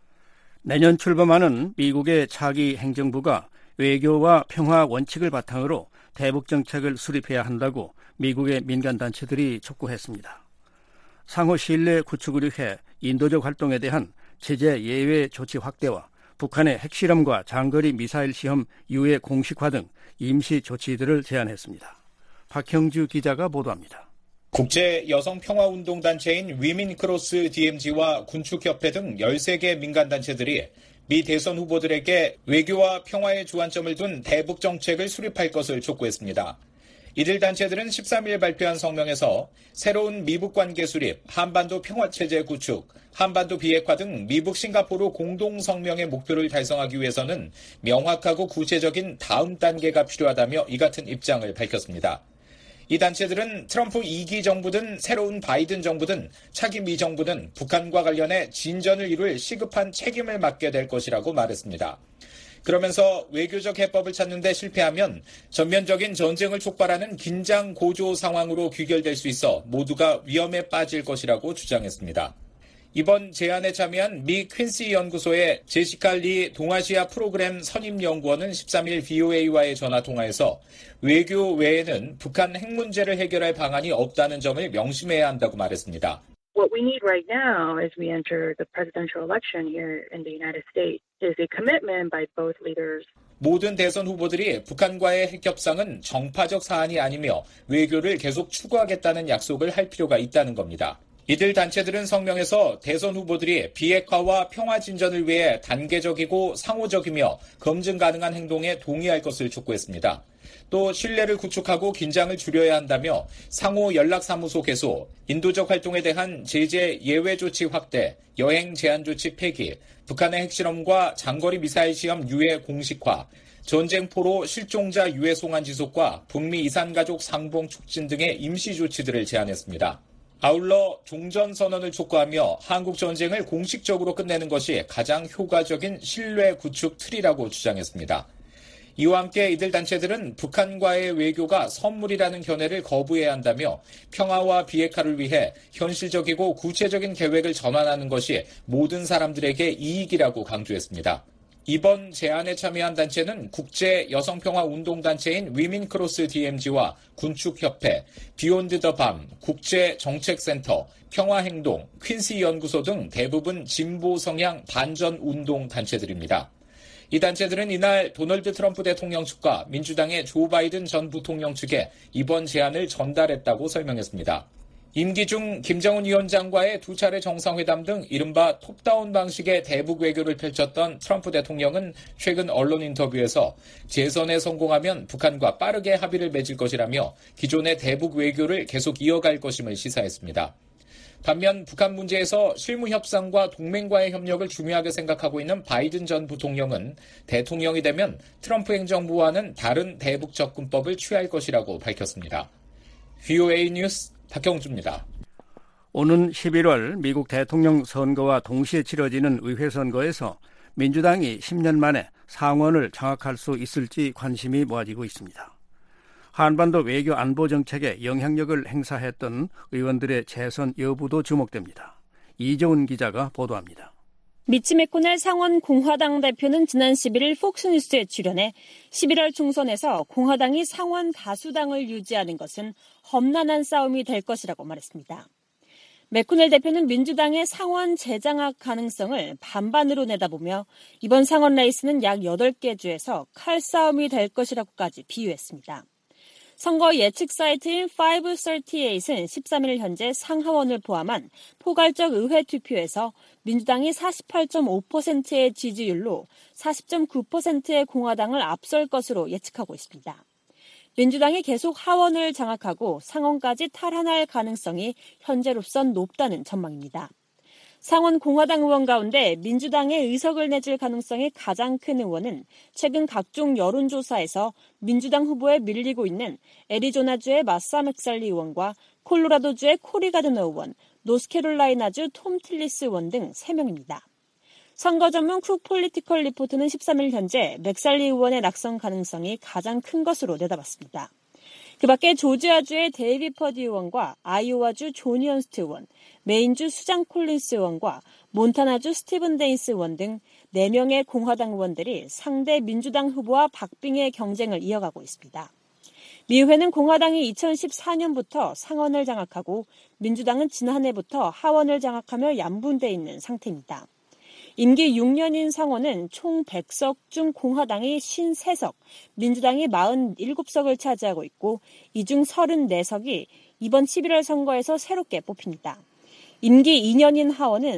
내년 출범하는 미국의 차기 행정부가 외교와 평화 원칙을 바탕으로 대북 정책을 수립해야 한다고 미국의 민간단체들이 촉구했습니다. 상호 신뢰 구축을 위해 인도적 활동에 대한 제재 예외 조치 확대와 북한의 핵실험과 장거리 미사일 시험 유예 공식화 등 임시 조치들을 제안했습니다. 박형주 기자가 보도합니다. 국제 여성 평화운동 단체인 위민 크로스 DMZ와 군축협회 등 13개 민간단체들이 미 대선 후보들에게 외교와 평화에 주안점을 둔 대북 정책을 수립할 것을 촉구했습니다. 이들 단체들은 13일 발표한 성명에서 새로운 미북 관계 수립, 한반도 평화체제 구축, 한반도 비핵화 등 미북 싱가포르 공동 성명의 목표를 달성하기 위해서는 명확하고 구체적인 다음 단계가 필요하다며 이 같은 입장을 밝혔습니다. 이 단체들은 트럼프 2기 정부든 새로운 바이든 정부든 차기 미 정부든 북한과 관련해 진전을 이룰 시급한 책임을 맡게 될 것이라고 말했습니다. 그러면서 외교적 해법을 찾는 데 실패하면 전면적인 전쟁을 촉발하는 긴장 고조 상황으로 귀결될 수 있어 모두가 위험에 빠질 것이라고 주장했습니다. 이번 제안에 참여한 미 퀸시 연구소의 제시카 리 동아시아 프로그램 선임연구원은 13일 BOA와의 전화통화에서 외교 외에는 북한 핵 문제를 해결할 방안이 없다는 점을 명심해야 한다고 말했습니다. What we need right now as we enter the presidential election here in the United States is a commitment by both leaders. 모든 대선 후보들이 북한과의 핵 협상은 정파적 사안이 아니며 외교를 계속 추구하겠다는 약속을 할 필요가 있다는 겁니다. 이들 단체들은 성명에서 대선 후보들이 비핵화와 평화 진전을 위해 단계적이고 상호적이며 검증 가능한 행동에 동의할 것을 촉구했습니다. 또 신뢰를 구축하고 긴장을 줄여야 한다며 상호 연락사무소 개소, 인도적 활동에 대한 제재 예외 조치 확대, 여행 제한 조치 폐기, 북한의 핵실험과 장거리 미사일 시험 유예 공식화, 전쟁포로 실종자 유해 송환 지속과 북미 이산가족 상봉 촉진 등의 임시 조치들을 제안했습니다. 아울러 종전선언을 촉구하며 한국 전쟁을 공식적으로 끝내는 것이 가장 효과적인 신뢰 구축 틀이라고 주장했습니다. 이와 함께 이들 단체들은 북한과의 외교가 선물이라는 견해를 거부해야 한다며 평화와 비핵화를 위해 현실적이고 구체적인 계획을 전환하는 것이 모든 사람들에게 이익이라고 강조했습니다. 이번 제안에 참여한 단체는 국제 여성평화운동단체인 위민크로스 DMZ와 군축협회, 비욘드 더 밤, 국제정책센터, 평화행동, 퀸시 연구소 등 대부분 진보 성향 반전운동 단체들입니다. 이 단체들은 이날 도널드 트럼프 대통령 측과 민주당의 조 바이든 전 부통령 측에 이번 제안을 전달했다고 설명했습니다. 임기 중 김정은 위원장과의 2차례 정상회담 등 이른바 톱다운 방식의 대북 외교를 펼쳤던 트럼프 대통령은 최근 언론 인터뷰에서 재선에 성공하면 북한과 빠르게 합의를 맺을 것이라며 기존의 대북 외교를 계속 이어갈 것임을 시사했습니다. 반면 북한 문제에서 실무 협상과 동맹과의 협력을 중요하게 생각하고 있는 바이든 전 부통령은 대통령이 되면 트럼프 행정부와는 다른 대북 접근법을 취할 것이라고 밝혔습니다. VOA 뉴스 박경주입니다. 오는 11월 미국 대통령 선거와 동시에 치러지는 의회 선거에서 민주당이 10년 만에 상원을 장악할 수 있을지 관심이 모아지고 있습니다. 한반도 외교 안보 정책에 영향력을 행사했던 의원들의 재선 여부도 주목됩니다. 이재훈 기자가 보도합니다. 미치 매코넬 상원 공화당 대표는 지난 11일 폭스뉴스에 출연해 11월 총선에서 공화당이 상원 다수당을 유지하는 것은 험난한 싸움이 될 것이라고 말했습니다. 매코넬 대표는 민주당의 상원 재장악 가능성을 반반으로 내다보며 이번 상원 레이스는 약 8개 주에서 칼싸움이 될 것이라고까지 비유했습니다. 선거 예측 사이트인 538은 13일 현재 상하원을 포함한 포괄적 의회 투표에서 민주당이 48.5%의 지지율로 40.9%의 공화당을 앞설 것으로 예측하고 있습니다. 민주당이 계속 하원을 장악하고 상원까지 탈환할 가능성이 현재로선 높다는 전망입니다. 상원 공화당 의원 가운데 민주당의 의석을 내줄 가능성이 가장 큰 의원은 최근 각종 여론조사에서 민주당 후보에 밀리고 있는 애리조나주의 마사 맥살리 의원과 콜로라도주의 코리 가드너 의원, 노스캐롤라이나주 톰 틸리스 의원 등 3명입니다. 선거 전문 쿡 폴리티컬 리포트는 13일 현재 맥살리 의원의 낙선 가능성이 가장 큰 것으로 내다봤습니다. 그 밖에 조지아주의 데이비 퍼디 의원과 아이오와주 존 히언스트 의원, 메인주 수장 콜린스 의원과 몬타나주 스티븐 데인스 의원 등 4명의 공화당 의원들이 상대 민주당 후보와 박빙의 경쟁을 이어가고 있습니다. 미 의회는 공화당이 2014년부터 상원을 장악하고 민주당은 지난해부터 하원을 장악하며 양분돼 있는 상태입니다. 임기 6년인 상원은 총 100석 중 공화당이 53석, 민주당이 47석을 차지하고 있고 이 중 34석이 이번 11월 선거에서 새롭게 뽑힙니다. 임기 2년인 하원은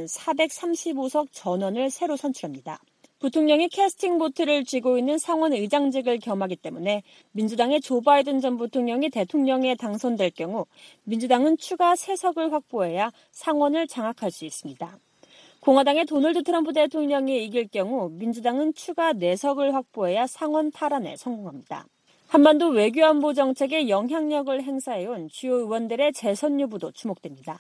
435석 전원을 새로 선출합니다. 부통령이 캐스팅 보트를 쥐고 있는 상원 의장직을 겸하기 때문에 민주당의 조 바이든 전 부통령이 대통령에 당선될 경우 민주당은 추가 3석을 확보해야 상원을 장악할 수 있습니다. 공화당의 도널드 트럼프 대통령이 이길 경우 민주당은 추가 4석을 확보해야 상원 탈환에 성공합니다. 한반도 외교안보 정책에 영향력을 행사해온 주요 의원들의 재선 여부도 주목됩니다.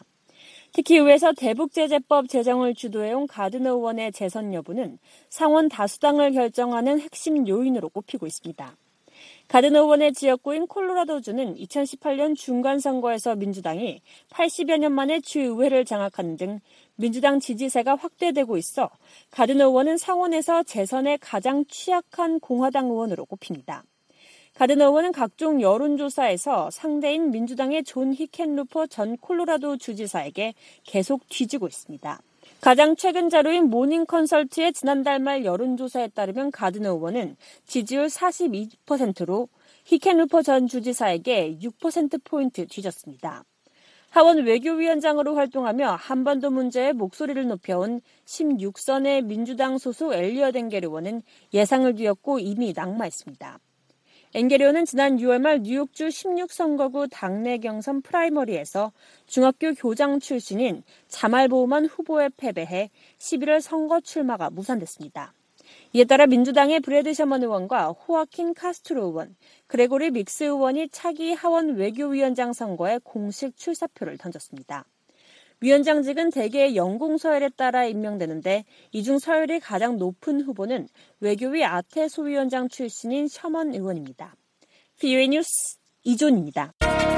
특히 의회에서 대북제재법 제정을 주도해온 가드너 의원의 재선 여부는 상원 다수당을 결정하는 핵심 요인으로 꼽히고 있습니다. 가드너 의원의 지역구인 콜로라도주는 2018년 중간선거에서 민주당이 80여 년 만에 주의회를 장악하는 등 민주당 지지세가 확대되고 있어 가드너 의원은 상원에서 재선에 가장 취약한 공화당 의원으로 꼽힙니다. 가드너 의원은 각종 여론조사에서 상대인 민주당의 존 히켄루퍼 전 콜로라도 주지사에게 계속 뒤지고 있습니다. 가장 최근 자료인 모닝컨설트의 지난달 말 여론조사에 따르면 가드너 의원은 지지율 42%로 히켄루퍼 전 주지사에게 6%포인트 뒤졌습니다. 하원 외교위원장으로 활동하며 한반도 문제에 목소리를 높여온 16선의 민주당 소속 엘리엇 엥게르 의원은 예상을 뒤엎고 이미 낙마했습니다. 엥게르 의원은 지난 6월 말 뉴욕주 16선거구 당내 경선 프라이머리에서 중학교 교장 출신인 자말 보우만 후보에 패배해 11월 선거 출마가 무산됐습니다. 이에 따라 민주당의 브래드 셔먼 의원과 호아킨 카스트로 의원, 그레고리 믹스 의원이 차기 하원 외교위원장 선거에 공식 출사표를 던졌습니다. 위원장직은 대개 연공 서열에 따라 임명되는데 이 중 서열이 가장 높은 후보는 외교위 아테 소위원장 출신인 셔먼 의원입니다. VOA 뉴스 이존입니다.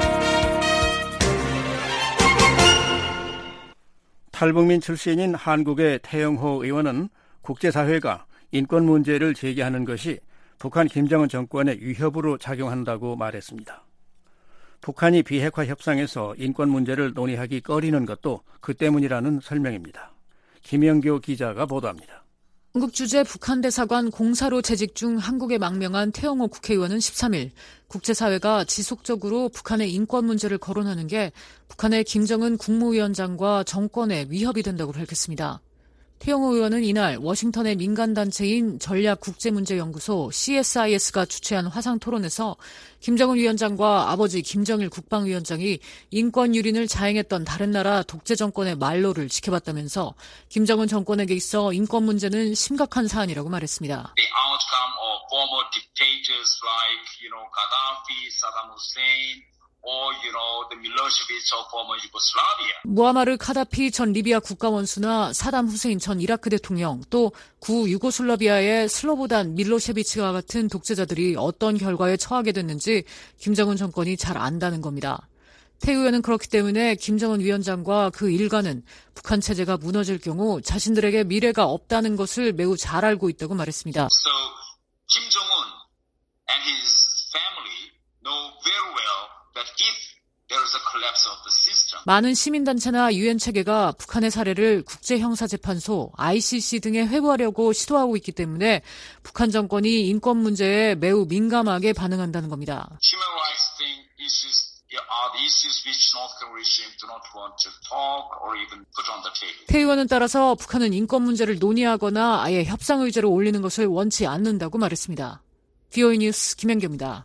탈북민 출신인 한국의 태영호 의원은 국제사회가 인권 문제를 제기하는 것이 북한 김정은 정권의 위협으로 작용한다고 말했습니다. 북한이 비핵화 협상에서 인권 문제를 논의하기 꺼리는 것도 그 때문이라는 설명입니다. 김영교 기자가 보도합니다. 한국 주재 북한 대사관 공사로 재직 중 한국에 망명한 태영호 국회의원은 13일 국제사회가 지속적으로 북한의 인권 문제를 거론하는 게 북한의 김정은 국무위원장과 정권에 위협이 된다고 밝혔습니다. 태영호 의원은 이날 워싱턴의 민간단체인 전략국제문제연구소 CSIS가 주최한 화상토론에서 김정은 위원장과 아버지 김정일 국방위원장이 인권 유린을 자행했던 다른 나라 독재 정권의 말로를 지켜봤다면서 김정은 정권에게 있어 인권 문제는 심각한 사안이라고 말했습니다. The outcome of former dictators like, Gaddafi, Saddam Hussein, or, the Milosevic of former Yugoslavia. 무아마르 카다피 전 리비아 국가원수나 사담 후세인 전 이라크 대통령, 또 구 유고슬라비아의 슬로보단 밀로셰비치와 같은 독재자들이 어떤 결과에 처하게 됐는지 김정은 정권이 잘 안다는 겁니다. 태 의원은 그렇기 때문에 김정은 위원장과 그 일가는 북한 체제가 무너질 경우 자신들에게 미래가 없다는 것을 매우 잘 알고 있다고 말했습니다. So, Kim Jong-un and his family know very well that if there is a collapse of the system. 많은 시민단체나 유엔 체계가 북한의 사례를 국제형사재판소, ICC 등에 회부하려고 시도하고 있기 때문에 북한 정권이 인권 문제에 매우 민감하게 반응한다는 겁니다. Human rights issues are the issues which North Korean regime do not want to talk or even put on the table. 태 의원은 따라서 북한은 인권 문제를 논의하거나 아예 협상 의제로 올리는 것을 원치 않는다고 말했습니다. VOA 뉴스 김현경입니다.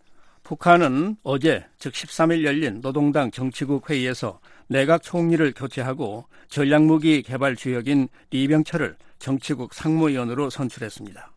북한은 어제, 즉 13일 열린 노동당 정치국 회의에서 내각 총리를 교체하고 전략무기 개발 주역인 리병철을 정치국 상무위원으로 선출했습니다.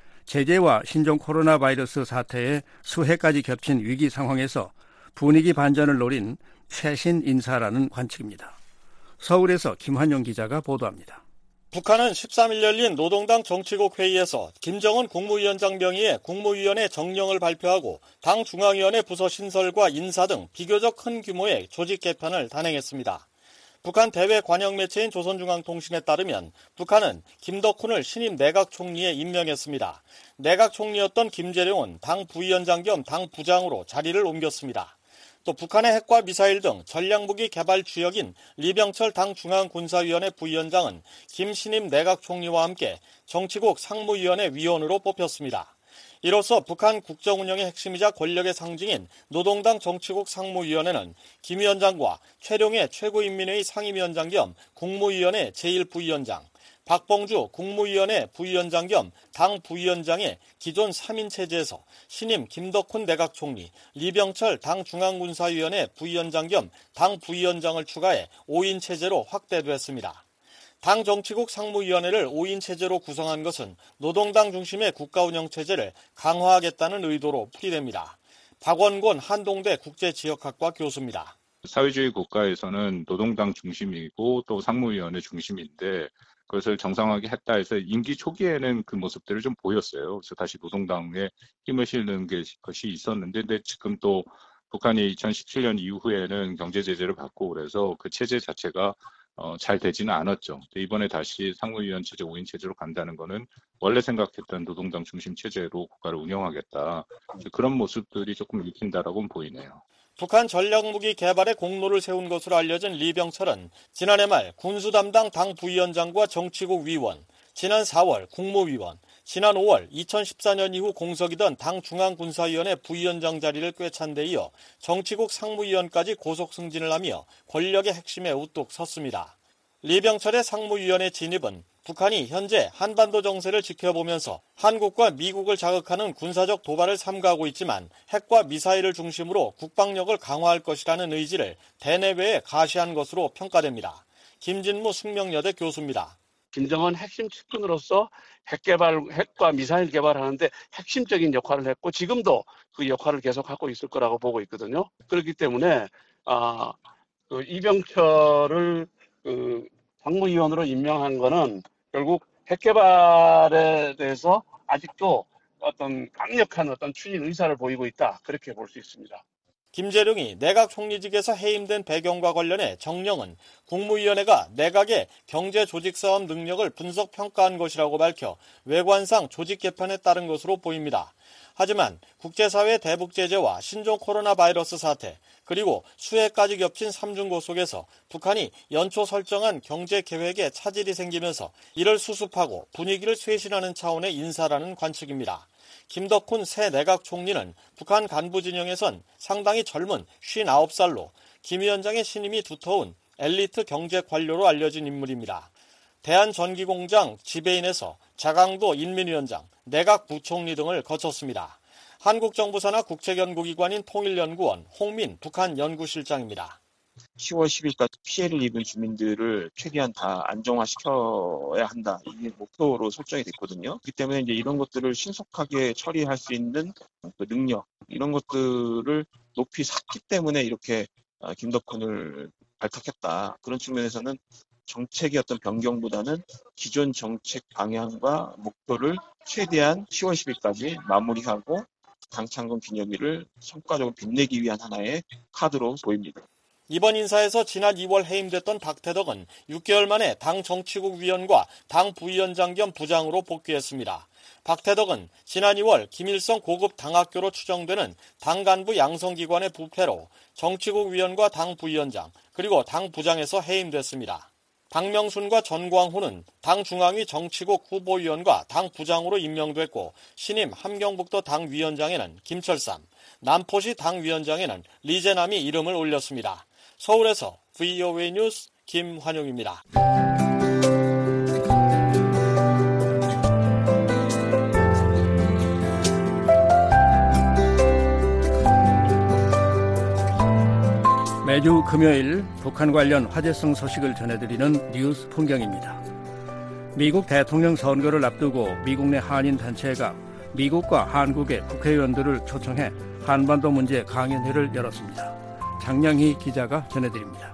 제재와 신종 코로나 바이러스 사태에 수해까지 겹친 위기 상황에서 분위기 반전을 노린 최신 인사라는 관측입니다. 서울에서 김환용 기자가 보도합니다. 북한은 13일 열린 노동당 정치국 회의에서 김정은 국무위원장 명의의 국무위원회 정령을 발표하고 당 중앙위원회 부서 신설과 인사 등 비교적 큰 규모의 조직 개편을 단행했습니다. 북한 대외 관영 매체인 조선중앙통신에 따르면 북한은 김덕훈을 신임 내각 총리에 임명했습니다. 내각 총리였던 김재룡은 당 부위원장 겸 당 부장으로 자리를 옮겼습니다. 또 북한의 핵과 미사일 등 전략무기 개발 주역인 리병철 당 중앙군사위원회 부위원장은 김 신임 내각 총리와 함께 정치국 상무위원회 위원으로 뽑혔습니다. 이로써 북한 국정운영의 핵심이자 권력의 상징인 노동당 정치국 상무위원회는 김 위원장과 최룡해 최고인민회의 상임위원장 겸 국무위원회 제1부위원장, 박봉주 국무위원회 부위원장 겸 당 부위원장의 기존 3인 체제에서 신임 김덕훈 내각 총리, 리병철 당 중앙군사위원회 부위원장 겸 당 부위원장을 추가해 5인 체제로 확대됐습니다. 당 정치국 상무위원회를 5인 체제로 구성한 것은 노동당 중심의 국가운영 체제를 강화하겠다는 의도로 풀이됩니다. 박원곤 한동대 국제지역학과 교수입니다. 사회주의 국가에서는 노동당 중심이고 또 상무위원회 중심인데 그것을 정상화하게 했다 해서 임기 초기에는 그 모습들을 좀 보였어요. 그래서 다시 노동당에 힘을 실는 것이 있었는데 근데 지금 또 북한이 2017년 이후에는 경제 제재를 받고 그래서 그 체제 자체가 잘 되지는 않았죠. 이번에 다시 상무위원 체제 5인 체제로 간다는 거는 원래 생각했던 노동당 중심 체제로 국가를 운영하겠다. 그런 모습들이 조금 읽힌다라고는 보이네요. 북한 전략무기 개발에 공로를 세운 것으로 알려진 리병철은 지난해 말 군수 담당 당 부위원장과 정치국 위원, 지난 4월 국무위원, 지난 5월 2014년 이후 공석이던 당 중앙군사위원회 부위원장 자리를 꿰찬 데 이어 정치국 상무위원까지 고속 승진을 하며 권력의 핵심에 우뚝 섰습니다. 리병철의 상무위원회 진입은 북한이 현재 한반도 정세를 지켜보면서 한국과 미국을 자극하는 군사적 도발을 삼가하고 있지만 핵과 미사일을 중심으로 국방력을 강화할 것이라는 의지를 대내외에 가시한 것으로 평가됩니다. 김진무 숙명여대 교수입니다. 김정은 핵심 측근으로서 핵과 미사일 개발하는데 핵심적인 역할을 했고 지금도 그 역할을 계속하고 있을 거라고 보고 있거든요. 그렇기 때문에 이병철을 상무위원으로 임명한 거는 결국 핵 개발에 대해서 아직도 어떤 강력한 추진 의사를 보이고 있다. 그렇게 볼 수 있습니다. 김재룡이 내각 총리직에서 해임된 배경과 관련해 정령은 국무위원회가 내각의 경제 조직 싸움 능력을 분석 평가한 것이라고 밝혀 외관상 조직 개편에 따른 것으로 보입니다. 하지만 국제사회 대북 제재와 신종 코로나 바이러스 사태 그리고 수해까지 겹친 삼중고 속에서 북한이 연초 설정한 경제 계획에 차질이 생기면서 이를 수습하고 분위기를 쇄신하는 차원의 인사라는 관측입니다. 김덕훈 새 내각 총리는 북한 간부 진영에선 상당히 젊은 59살로 김 위원장의 신임이 두터운 엘리트 경제 관료로 알려진 인물입니다. 대한전기공장 지배인에서 자강도 인민위원장, 내각 부총리 등을 거쳤습니다. 한국정부 산하 국책연구기관인 통일연구원 홍민 북한 연구실장입니다. 10월 10일까지 피해를 입은 주민들을 최대한 다 안정화시켜야 한다. 이게 목표로 설정이 됐거든요. 그렇기 때문에 이제 이런 것들을 신속하게 처리할 수 있는 그 능력, 이런 것들을 높이 샀기 때문에 이렇게 김덕훈을 발탁했다. 그런 측면에서는 정책의 어떤 변경보다는 기존 정책 방향과 목표를 최대한 10월 10일까지 마무리하고 당창건 기념일을 성과적으로 빛내기 위한 하나의 카드로 보입니다. 이번 인사에서 지난 2월 해임됐던 박태덕은 6개월 만에 당 정치국 위원과 당 부위원장 겸 부장으로 복귀했습니다. 박태덕은 지난 2월 김일성 고급 당학교로 추정되는 당 간부 양성기관의 부패로 정치국 위원과 당 부위원장 그리고 당 부장에서 해임됐습니다. 박명순과 전광훈은 당 중앙위 정치국 후보위원과 당 부장으로 임명됐고 신임 함경북도 당 위원장에는 김철삼, 남포시 당 위원장에는 리제남이 이름을 올렸습니다. 서울에서 VOA 뉴스 김환용입니다. 매주 금요일 북한 관련 화제성 소식을 전해드리는 뉴스 풍경입니다. 미국 대통령 선거를 앞두고 미국 내 한인 단체가 미국과 한국의 국회의원들을 초청해 한반도 문제 강연회를 열었습니다. 장량희 기자가 전해드립니다.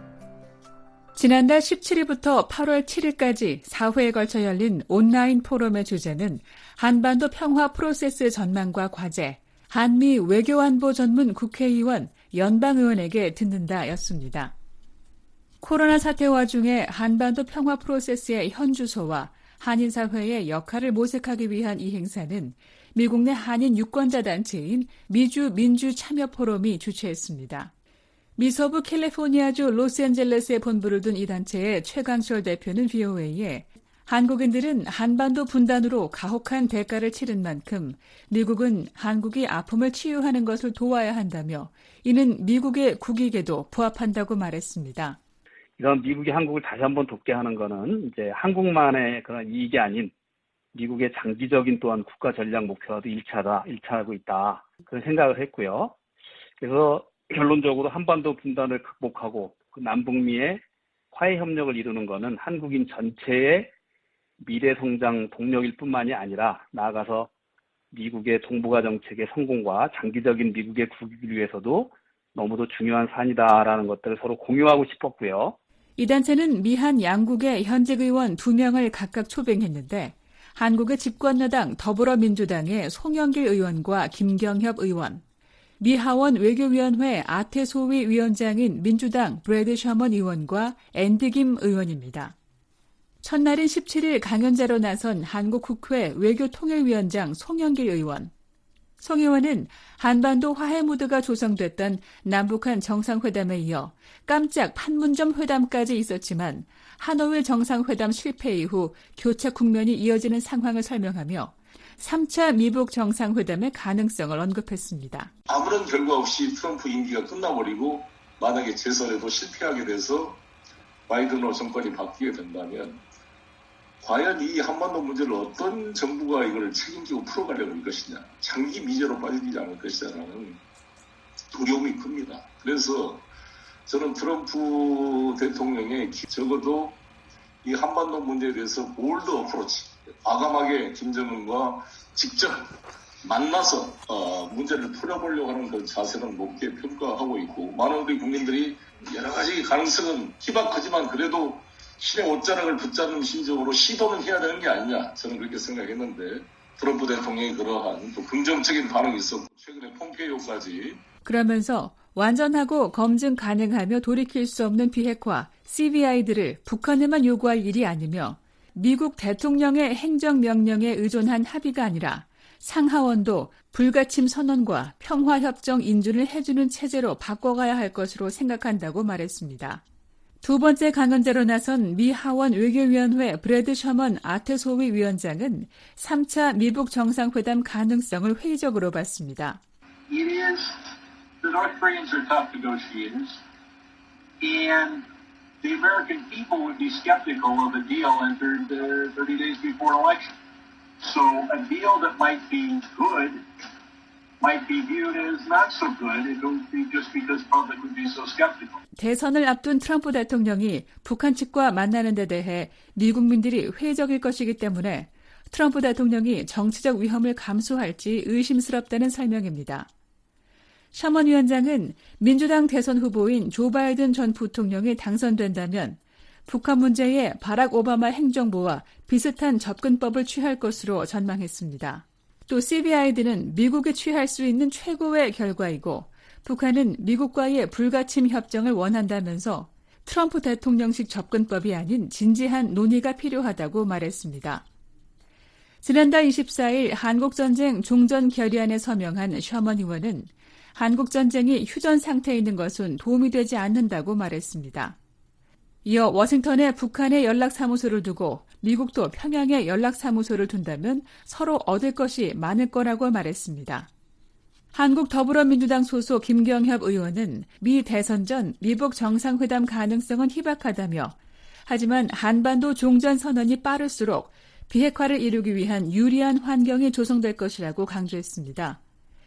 지난달 17일부터 8월 7일까지 4회에 걸쳐 열린 온라인 포럼의 주제는 한반도 평화 프로세스 전망과 과제, 한미 외교안보 전문 국회의원, 연방의원에게 듣는다였습니다. 코로나 사태 와중에 한반도 평화 프로세스의 현주소와 한인사회의 역할을 모색하기 위한 이 행사는 미국 내 한인 유권자 단체인 미주 민주 참여 포럼이 주최했습니다. 미서부 캘리포니아주 로스앤젤레스에 본부를 둔 이 단체의 최강철 대표는 VOA에 한국인들은 한반도 분단으로 가혹한 대가를 치른 만큼 미국은 한국이 아픔을 치유하는 것을 도와야 한다며 이는 미국의 국익에도 부합한다고 말했습니다. 이런 미국이 한국을 다시 한번 돕게 하는 것은 이제 한국만의 그런 이익이 아닌 미국의 장기적인 또한 국가 전략 목표와도 일치하고 있다. 그런 생각을 했고요. 그래서 결론적으로 한반도 분단을 극복하고 그 남북미의 화해 협력을 이루는 것은 한국인 전체의 미래 성장 동력일 뿐만이 아니라 나아가서 미국의 동북아 정책의 성공과 장기적인 미국의 국익을 위해서도 너무도 중요한 사안이다라는 것들을 서로 공유하고 싶었고요. 이 단체는 미한 양국의 현직 의원 2명을 각각 초빙했는데 한국의 집권여당 더불어민주당의 송영길 의원과 김경협 의원, 미 하원 외교위원회 아태소위 위원장인 민주당 브래드 셔먼 의원과 앤디 김 의원입니다. 첫날인 17일 강연자로 나선 한국국회 외교통일위원장 송영길 의원, 송 의원은 한반도 화해 무드가 조성됐던 남북한 정상회담에 이어 깜짝 판문점 회담까지 있었지만 하노이 정상회담 실패 이후 교착 국면이 이어지는 상황을 설명하며 3차 미북 정상회담의 가능성을 언급했습니다. 아무런 결과 없이 트럼프 임기가 끝나버리고 만약에 재선에도 실패하게 돼서 바이든 정권이 바뀌게 된다면 과연 이 한반도 문제를 어떤 정부가 이걸 책임지고 풀어가려고 할 것이냐, 장기 미제로 빠지지 않을 것이냐라는 두려움이 큽니다. 그래서 저는 트럼프 대통령의 적어도 이 한반도 문제에 대해서 볼드 어프로치, 과감하게 김정은과 직접 만나서 문제를 풀어보려고 하는 그 자세는 높게 평가하고 있고, 많은 우리 국민들이 여러 가지 가능성은 희박하지만 그래도 신의 옷자락을 붙잡는 심정으로 시도는 해야 되는 게 아니냐, 저는 그렇게 생각했는데 트럼프 대통령이 그러한 또 긍정적인 반응이 있었고 최근에 폼페이오까지. 그러면서 완전하고 검증 가능하며 돌이킬 수 없는 비핵화, CVI들을 북한에만 요구할 일이 아니며 미국 대통령의 행정명령에 의존한 합의가 아니라 상하원도 불가침 선언과 평화협정 인준을 해주는 체제로 바꿔가야 할 것으로 생각한다고 말했습니다. 두 번째 강연자로 나선 미 하원 외교위원회 브래드 셔먼 아테소위 위원장은 3차 미북 정상회담 가능성을 회의적으로 봤습니다. It is, the North Koreans are tough negotiators, and the American people would be skeptical of a deal entered 30 days before election. So a deal that might be good might be viewed as not so good. It would be just because the public would be so skeptical. 대선을 앞둔 트럼프 대통령이 북한 측과 만나는 데 대해 미국민들이 회의적일 것이기 때문에 트럼프 대통령이 정치적 위험을 감수할지 의심스럽다는 설명입니다. 셔먼 위원장은 민주당 대선 후보인 조 바이든 전 부통령이 당선된다면 북한 문제에 바락 오바마 행정부와 비슷한 접근법을 취할 것으로 전망했습니다. 또 CVI들은 미국이 취할 수 있는 최고의 결과이고 북한은 미국과의 불가침 협정을 원한다면서 트럼프 대통령식 접근법이 아닌 진지한 논의가 필요하다고 말했습니다. 지난달 24일 한국전쟁 종전 결의안에 서명한 셔먼 의원은 한국전쟁이 휴전 상태에 있는 것은 도움이 되지 않는다고 말했습니다. 이어 워싱턴에 북한의 연락사무소를 두고 미국도 평양에 연락사무소를 둔다면 서로 얻을 것이 많을 거라고 말했습니다. 한국 더불어민주당 소속 김경협 의원은 미 대선 전 미북 정상회담 가능성은 희박하다며 하지만 한반도 종전선언이 빠를수록 비핵화를 이루기 위한 유리한 환경이 조성될 것이라고 강조했습니다.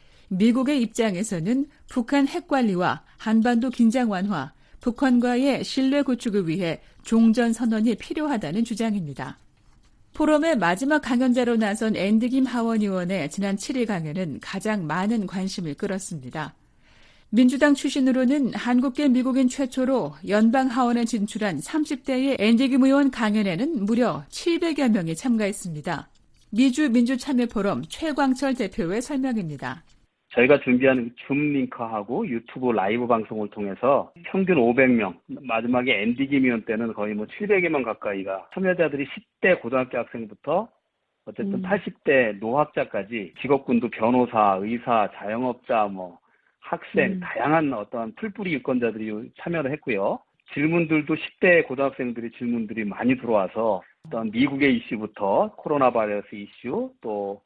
미국의 입장에서는 북한 핵관리와 한반도 긴장 완화, 북한과의 신뢰 구축을 위해 종전선언이 필요하다는 주장입니다. 포럼의 마지막 강연자로 나선 앤드 김 하원 의원의 지난 7일 강연은 가장 많은 관심을 끌었습니다. 민주당 출신으로는 한국계 미국인 최초로 연방 하원에 진출한 30대의 앤드 김 의원 강연에는 무려 700여 명이 참가했습니다. 미주 민주참여포럼 최광철 대표의 설명입니다. 저희가 준비한 줌 링크하고 유튜브 라이브 방송을 통해서 평균 500명, 마지막에 앤디 김 의원 때는 거의 700여명 가까이가 참여자들이 10대 고등학교 학생부터 어쨌든 80대 노학자까지 직업군도 변호사, 의사, 자영업자, 학생, 다양한 어떤 풀뿌리 유권자들이 참여를 했고요. 질문들도 10대 고등학생들이 질문들이 많이 들어와서 어떤 미국의 이슈부터 코로나 바이러스 이슈, 또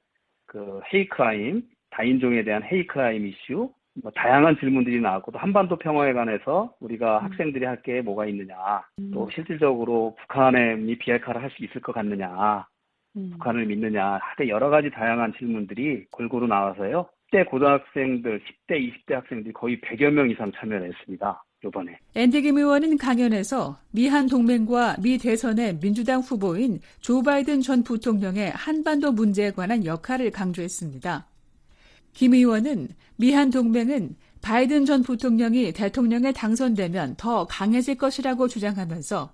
헤이크라임, 다인종에 대한 헤이크라임 이슈, 다양한 질문들이 나왔고, 또 한반도 평화에 관해서 우리가 학생들이 할 게 뭐가 있느냐, 또 실질적으로 북한이 비핵화를 할 수 있을 것 같느냐, 북한을 믿느냐, 하여튼 여러 가지 다양한 질문들이 골고루 나와서요. 10대 고등학생들, 10대, 20대 학생들이 거의 100여 명 이상 참여를 했습니다. 이번에. 앤디 김 의원은 강연에서 미한 동맹과 미 대선의 민주당 후보인 조 바이든 전 부통령의 한반도 문제에 관한 역할을 강조했습니다. 김 의원은 미한 동맹은 바이든 전 부통령이 대통령에 당선되면 더 강해질 것이라고 주장하면서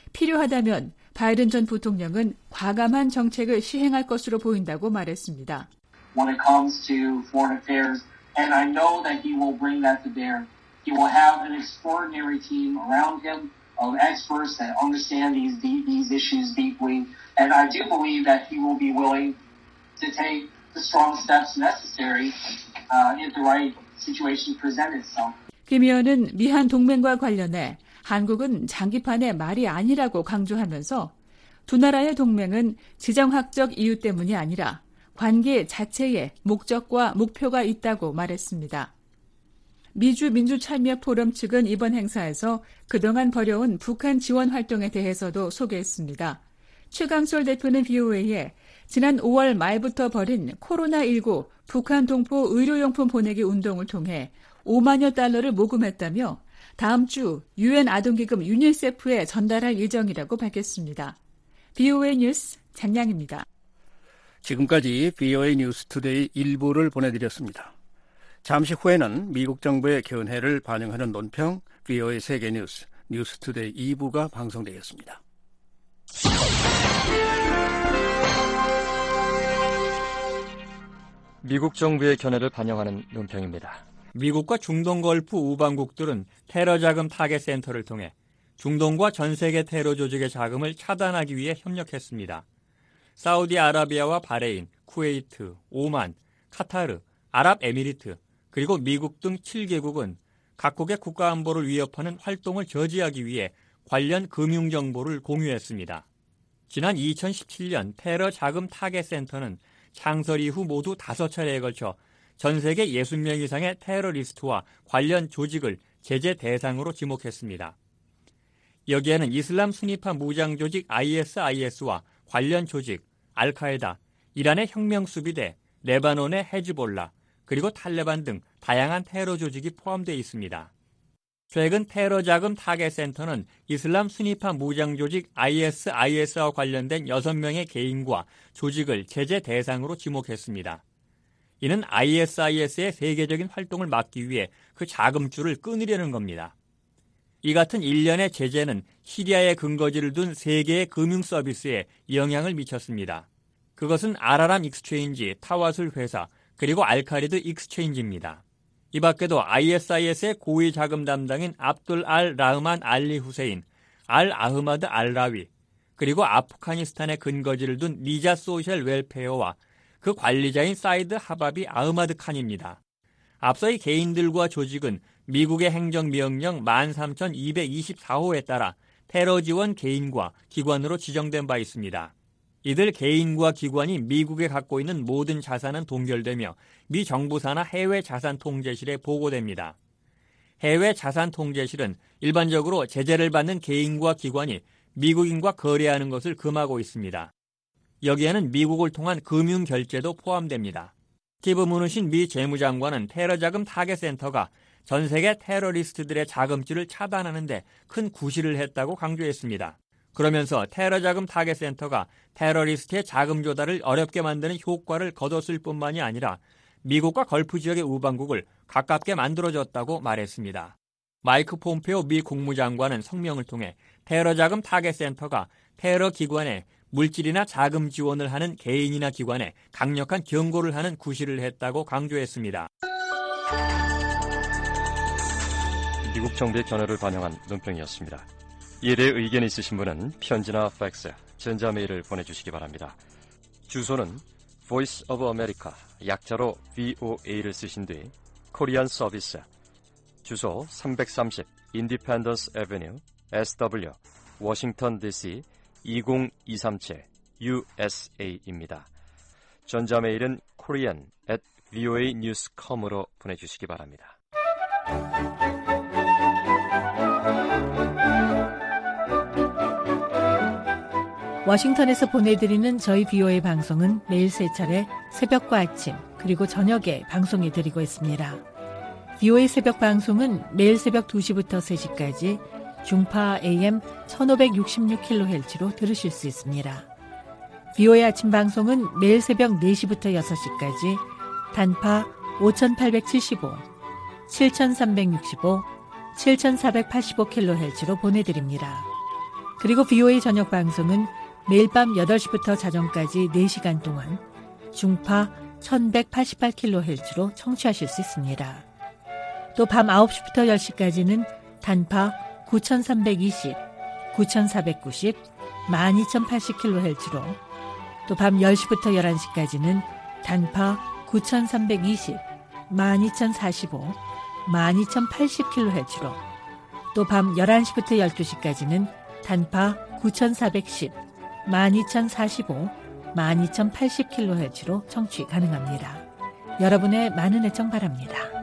필요하다면 바이든 전 부통령은 과감한 정책을 시행할 것으로 보인다고 말했습니다. When it comes to foreign affairs, and I know that he will bring that to bear. He will have an extraordinary team around him of experts that understand these issues deeply, and I do believe that he will be willing to take the strong steps necessary if the right situation presents itself. 김 의원은 미한 동맹과 관련해 한국은 장기판의 말이 아니라고 강조하면서 두 나라의 동맹은 지정학적 이유 때문이 아니라 관계 자체에 목적과 목표가 있다고 말했습니다. 미주 민주참여 포럼 측은 이번 행사에서 그동안 벌여온 북한 지원 활동에 대해서도 소개했습니다. 최강솔 대표는 BOA에 지난 5월 말부터 벌인 코로나19 북한 동포 의료용품 보내기 운동을 통해 5만여 달러를 모금했다며 다음 주 UN 아동기금 유니세프에 전달할 예정이라고 밝혔습니다. BOA 뉴스 장량입니다. 지금까지 BOA 뉴스투데이 1부를 보내드렸습니다. 잠시 후에는 미국 정부의 견해를 반영하는 논평 BOA 세계뉴스 뉴스투데이 2부가 방송되겠습니다. 미국 정부의 견해를 반영하는 논평입니다. 미국과 중동 걸프 우방국들은 테러 자금 타겟 센터를 통해 중동과 전 세계 테러 조직의 자금을 차단하기 위해 협력했습니다. 사우디아라비아와 바레인, 쿠웨이트, 오만, 카타르, 아랍에미리트, 그리고 미국 등 7개국은 각국의 국가안보를 위협하는 활동을 저지하기 위해 관련 금융정보를 공유했습니다. 지난 2017년 테러 자금 타겟 센터는 창설 이후 모두 5차례에 걸쳐 전 세계 60명 이상의 테러리스트와 관련 조직을 제재 대상으로 지목했습니다. 여기에는 이슬람 순위파 무장 조직 ISIS와 관련 조직, 알카에다, 이란의 혁명수비대, 레바논의 헤즈볼라, 그리고 탈레반 등 다양한 테러 조직이 포함되어 있습니다. 최근 테러 자금 타겟 센터는 이슬람 순위파 무장 조직 ISIS와 관련된 6명의 개인과 조직을 제재 대상으로 지목했습니다. 이는 ISIS의 세계적인 활동을 막기 위해 그 자금줄을 끊으려는 겁니다. 이 같은 일련의 제재는 시리아에 근거지를 둔 세계의 금융 서비스에 영향을 미쳤습니다. 그것은 알아람 익스체인지, 타와술 회사, 그리고 알카리드 익스체인지입니다. 이 밖에도 ISIS의 고위 자금 담당인 압둘 알 라흐만 알리 후세인, 알 아흐마드 알라위, 그리고 아프가니스탄에 근거지를 둔 리자 소셜 웰페어와 그 관리자인 사이드 하바비 아흐마드 칸입니다. 앞서 이 개인들과 조직은 미국의 행정명령 13224호에 따라 테러 지원 개인과 기관으로 지정된 바 있습니다. 이들 개인과 기관이 미국에 갖고 있는 모든 자산은 동결되며 미 정부사나 해외 자산 통제실에 보고됩니다. 해외 자산 통제실은 일반적으로 제재를 받는 개인과 기관이 미국인과 거래하는 것을 금하고 있습니다. 여기에는 미국을 통한 금융 결제도 포함됩니다. 스티브 무누신 미 재무장관은 테러 자금 타겟 센터가 전 세계 테러리스트들의 자금줄을 차단하는 데 큰 구실을 했다고 강조했습니다. 그러면서 테러 자금 타겟 센터가 테러리스트의 자금 조달을 어렵게 만드는 효과를 거뒀을 뿐만이 아니라 미국과 걸프 지역의 우방국을 가깝게 만들어줬다고 말했습니다. 마이크 폼페오 미 국무장관은 성명을 통해 테러 자금 타겟 센터가 테러 기관에 물질이나 자금 지원을 하는 개인이나 기관에 강력한 경고를 하는 구실을 했다고 강조했습니다. 미국 정부의 견해를 반영한 논평이었습니다. 이에 대해 의견이 있으신 분은 편지나 팩스, 전자메일을 보내주시기 바랍니다. 주소는 Voice of America, 약자로 VOA를 쓰신 뒤 코리안 서비스, 주소 330 Independence Avenue, SW, 워싱턴 DC 20237 USA입니다. 전자메일은 korean@voanews.com으로 보내주시기 바랍니다. 워싱턴에서 보내드리는 저희 BOA 방송은 매일 3차례 새벽과 아침 그리고 저녁에 방송해드리고 있습니다. BOA 새벽 방송은 매일 새벽 2시부터 3시까지 중파 AM 1566kHz로 들으실 수 있습니다. BOA 아침 방송은 매일 새벽 4시부터 6시까지 단파 5875, 7365, 7485kHz로 보내드립니다. 그리고 BOA 저녁 방송은 매일 밤 8시부터 자정까지 4시간 동안 중파 1188kHz로 청취하실 수 있습니다. 또 밤 9시부터 10시까지는 단파 9320, 9490, 12080kHz로 또 밤 10시부터 11시까지는 단파 9,320, 12,045, 12,080kHz로 또 밤 11시부터 12시까지는 단파 9,410, 12,045, 12,080kHz로 청취 가능합니다. 여러분의 많은 애청 바랍니다.